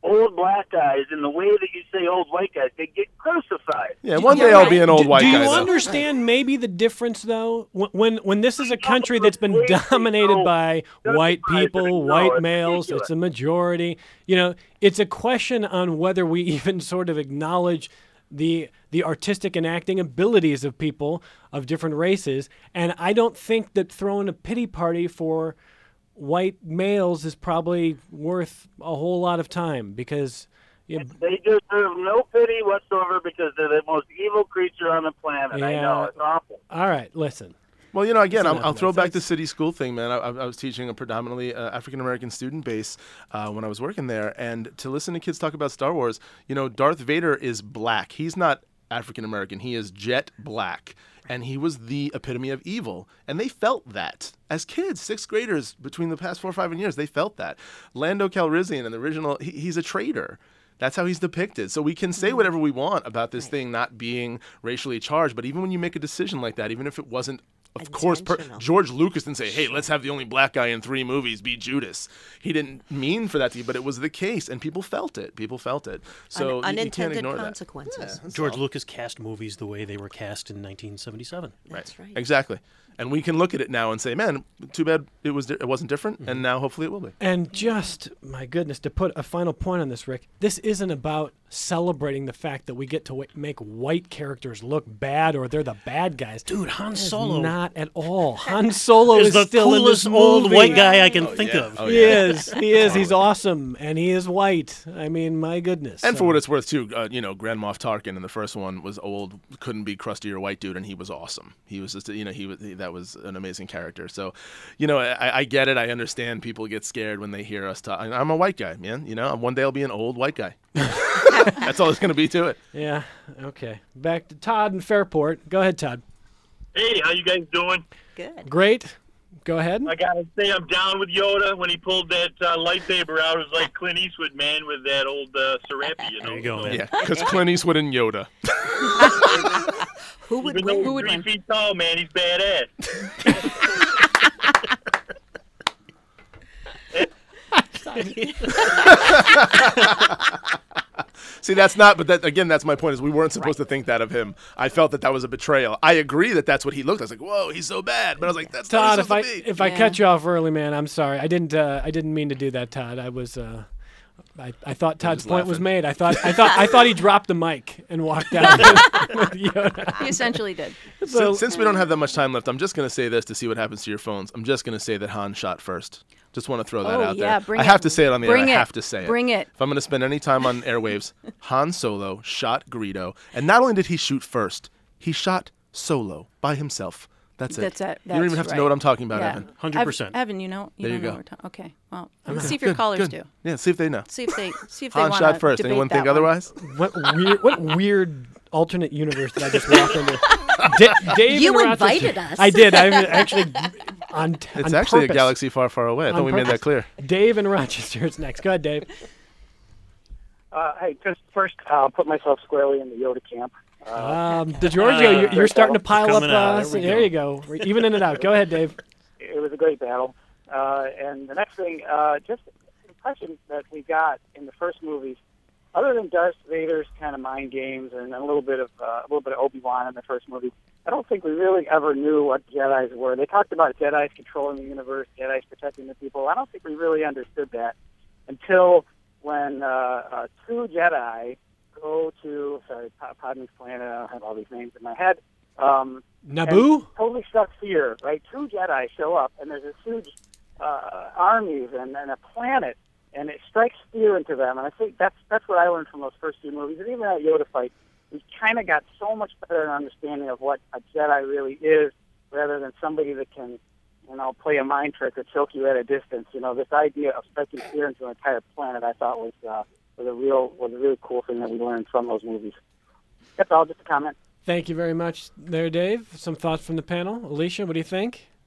old black guys in the way that you say old white guys, they get crucified. Yeah, one day I'll be an old do, white do guy. you though. understand maybe the difference though? When when, when this is a country that's been dominated by white people, white males, it's a majority. You know, it's a question on whether we even sort of acknowledge the the artistic and acting abilities of people of different races. And I don't think that throwing a pity party for white males is probably worth a whole lot of time because you know, They deserve no pity whatsoever because they're the most evil creature on the planet. I Yeah. know, it's awful. all right, listen. Well, you know, again, That's I'll, enough I'll of throw that. back the city school thing, man. I, I I was teaching a predominantly uh, African-American student base uh, when I was working there. And to listen to kids talk about Star Wars, you know, Darth Vader is black. He's not African-American. He is jet black. And he was the epitome of evil. And they felt that. As kids, sixth graders, between the past four or five years, they felt that. Lando Calrissian in the original, he, he's a traitor. That's how he's depicted. So we can say whatever we want about this thing not being racially charged, but even when you make a decision like that, even if it wasn't, of course, per- George Lucas didn't say, hey, let's have the only black guy in three movies be Judas. He didn't mean for that to be, but it was the case, and people felt it. People felt it. So Un- you, you can't unintended ignore consequences. that. Yeah, George Lucas cast movies the way they were cast in nineteen seventy-seven. That's right. Exactly. And we can look at it now and say, man, too bad it was di- it wasn't different, and now hopefully it will be. And just, my goodness, to put a final point on this, Rick, this isn't about celebrating the fact that we get to w- make white characters look bad or they're the bad guys. Dude, Han That is Solo. Not at all. Han Solo Is is the still in coolest this old movie. white guy I can think yeah. of. Oh, He yeah. is. He is. He's awesome. And he is white. I mean, my goodness. And for So- what it's worth, too, uh, you know, Grand Moff Tarkin in the first one was old, couldn't be crusty or white dude, and he was awesome. He was just, you know, he was he, that was an amazing character. So, you know, I, I get it. I understand people get scared when they hear us talk. I'm a white guy, man. You know, one day I'll be an old white guy. That's all there's going to be to it. Yeah. Okay. Back to Todd in Fairport. Go ahead, Todd. Hey, how you guys doing? Good. Great. Go ahead. I gotta say, I'm down with Yoda. When he pulled that uh, lightsaber out, it was like Clint Eastwood, man, with that old uh, Serapi, you know. There you go, man. Yeah, because Clint Eastwood and Yoda. Who would Even though win? he's Who would three win? feet tall, man, he's badass. See, that's not, but that again, that's my point, is we weren't supposed to think that of him. I felt that that was a betrayal. I agree that that's what he looked. I was like, whoa, he's so bad. But I was like, that's Todd, not if what I he's supposed to be. if I cut you off early, man, I'm sorry. I didn't. Uh, I didn't mean to do that, Todd. I was. Uh, I, I thought Todd's just point was laughing. made. I thought. I thought. I thought he dropped the mic and walked out. with, with Yoda. He essentially did. So- since, since we don't have that much time left, I'm just going to say this to see what happens to your phones. I'm just going to say that Han shot first. Just want to throw that Oh, out yeah, there. bring I it. have to say it on the Bring air. I it. have to say it. Bring it. If I'm going to spend any time on airwaves, Han Solo shot Greedo. And not only did he shoot first, he shot solo by himself. That's it. That's it. you don't even That's have to right. know what I'm talking about, Yeah. Evan. one hundred percent. Ev- Evan, you know, you There don't you know go. what we're ta- Okay, well, Okay. see if your Good, callers good. do. Yeah, see if they know. See if they see if they Han want shot first. debate Anyone that think one. otherwise? What weird? What weird alternate universe did I just walk into? Da- Dave You in Rochester- invited us. I did. I actually on. T- It's on actually purpose. a galaxy far, far away. I On thought we made purpose. that clear. Dave in Rochester is next. Go ahead, Dave. Uh, hey, just first, I'll put myself squarely in the Yoda camp. Uh, Um, DeGiorgio, you're, you're starting to pile up. Coming out. Uh, There we there go. you go. We're evening it out. Go ahead, Dave. it was a great battle. Uh, and the next thing, uh, just the impression that we got in the first movies, other than Darth Vader's kind of mind games and a little bit of uh, a little bit of Obi-Wan in the first movie, I don't think we really ever knew what Jedis were. They talked about Jedis controlling the universe, Jedis protecting the people. I don't think we really understood that until when uh, uh, two Jedi go to, sorry, Pa- Padme's planet. I don't have all these names in my head. Um, Naboo? and totally struck fear, right? Two Jedi show up, and there's this huge uh, armies and, and a planet, and it strikes fear into them. And I think that's that's what I learned from those first two movies. And even that Yoda fight, we kind of got so much better understanding of what a Jedi really is, rather than somebody that can, you know, play a mind trick or choke you at a distance. You know, this idea of striking fear into an entire planet, I thought was uh, was a real was a really cool thing that we learned from those movies. That's all. Just a comment. Thank you very much there, Dave. Some thoughts from the panel. Alicia, what do you think?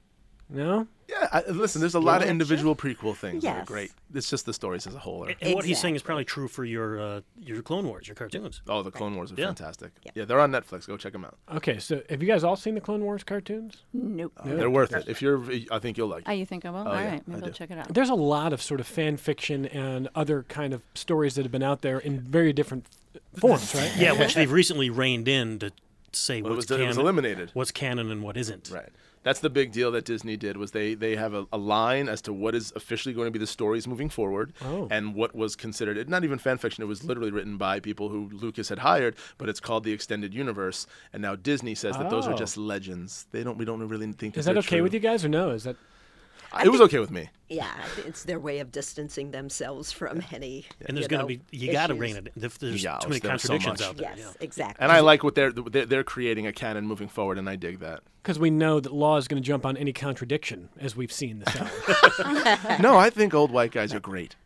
No? Yeah, I, listen, there's a lot of individual prequel things that are Yes. great. It's just the stories as a whole are Yes. great. It's just the stories as a whole. Are. And, and what he's saying is probably true for your uh, your Clone Wars, your cartoons. Oh, the Clone Wars are Yeah. fantastic. Yeah, they're on Netflix. Go check them out. Okay, so have you guys all seen the Clone Wars cartoons? Nope. Uh, They're worth it. If you're, I think you'll like it. Oh, you think I will? Oh, All yeah, right, maybe I I'll do. check it out. There's a lot of sort of fan fiction and other kind of stories that have been out there in very different forms, right? Yeah, which they've recently reined in to say Well, it what's was- it canon, was eliminated. what's canon and what isn't. Right. That's the big deal that Disney did was they they have a, a line as to what is officially going to be the stories moving forward, Oh. and what was considered it, not even fan fiction. It was literally written by people who Lucas had hired, but it's called the extended universe. And now Disney says that those are Oh. just legends. They don't. We don't really think. Is that that they're okay true. with you guys or no? Is that It was okay with me. Yeah, I think it's their way of distancing themselves from any. And there's you going know, to be you got to issues. rein it. If there's Yeah, too many there was so contradictions much. out there. Yes, yeah. exactly. And I like what they're they're, they're creating a canon moving forward, and I dig that. because we know that law is going to jump on any contradiction, as we've seen this hour? No, I think old white guys are great.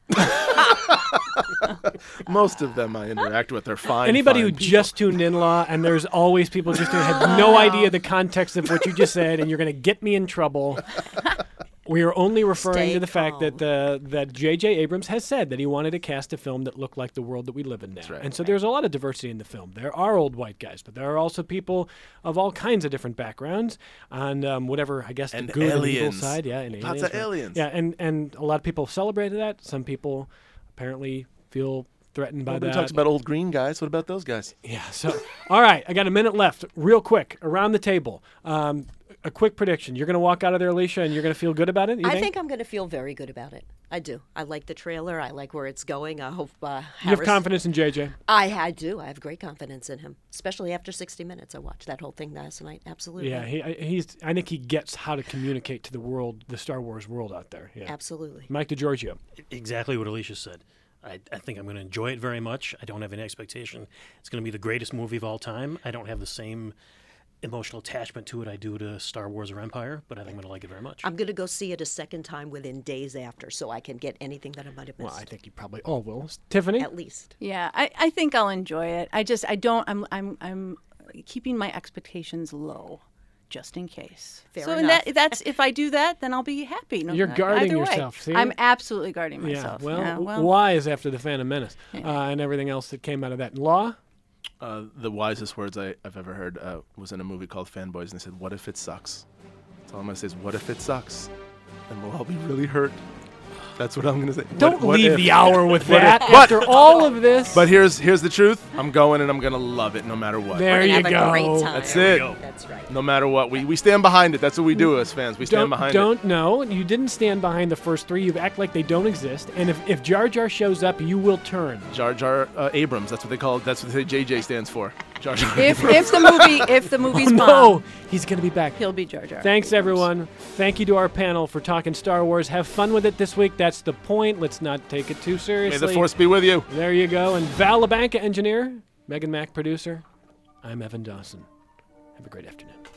Most of them I interact with are fine. Anybody fine who just tuned in, Law, and there's always people just who had no idea the context of what you just said, and you're going to get me in trouble. We are only referring Stay to the fact that uh, that J J. Abrams has said that he wanted to cast a film that looked like the world that we live in now. right. And so there's a lot of diversity in the film. There are old white guys, but there are also people of all kinds of different backgrounds on um, whatever, I guess, the And good and evil aliens. side. Yeah, and Lots aliens. of right. aliens. Yeah, and, and a lot of people celebrated that. Some people apparently feel threatened by Nobody that. talks about old green guys. What about those guys? Yeah. So, all right, I got a minute left. Real quick, around the table. Um, a quick prediction. You're going to walk out of there, Alicia, and you're going to feel good about it? You I think? think I'm going to feel very good about it. I do. I like the trailer. I like where it's going. I hope. Uh, You have Harris- confidence in J J. I, I do. I have great confidence in him, especially after sixty minutes. I watched that whole thing last night. Absolutely. Yeah, he, I- he's. I think he gets how to communicate to the world, the Star Wars world out there. Yeah. Absolutely. Mike DiGiorgio. Exactly what Alicia said. I, I think I'm going to enjoy it very much. I don't have any expectation it's going to be the greatest movie of all time. I don't have the same emotional attachment to it I do to Star Wars or Empire, but I think I'm going to like it very much. I'm going to go see it a second time within days after, so I can get anything that I might have missed. Well, I think you probably all will. Tiffany. At least. Yeah, I, I think I'll enjoy it. I just I don't I'm I'm I'm keeping my expectations low, just in case. Fair so and enough. that that's if I do that, then I'll be happy. No, You're uh, guarding either way. yourself, see? I'm absolutely guarding Yeah. myself. Well, Yeah, well, wise after the Phantom Menace uh, and everything else that came out of that. Law. Uh, the wisest words I, I've ever heard uh, was in a movie called Fanboys, and they said, "What if it sucks?" That's all I'm gonna say is, "What if it sucks?" And we'll all be really hurt. That's what I'm gonna say. Don't What- what leave if- the hour with what that if- but- after all of this. But here's here's the truth. I'm going and I'm gonna love it no matter what. There We're gonna you have a go. great time. That's There we it. go. That's right. No matter what, we, we stand behind it. That's what we do as fans. We stand don't, behind don't know. You didn't stand behind the first three. You act like they don't exist. And if, if Jar Jar shows up, you will turn. it. Jar Jar uh, Abrams. That's what they call it. That's what they say J J stands for. Jar Jar. if Abrams. if the movie if the movie's Oh, bomb, no, he's gonna be back. he'll be Jar Jar. Thanks, everyone. Thank you to our panel for talking Star Wars. Have fun with it this week. That's the point. Let's not take it too May seriously. the force be with you. There you go. And Val LaBanca, engineer. Megan Mack, producer. I'm Evan Dawson. Have a great afternoon.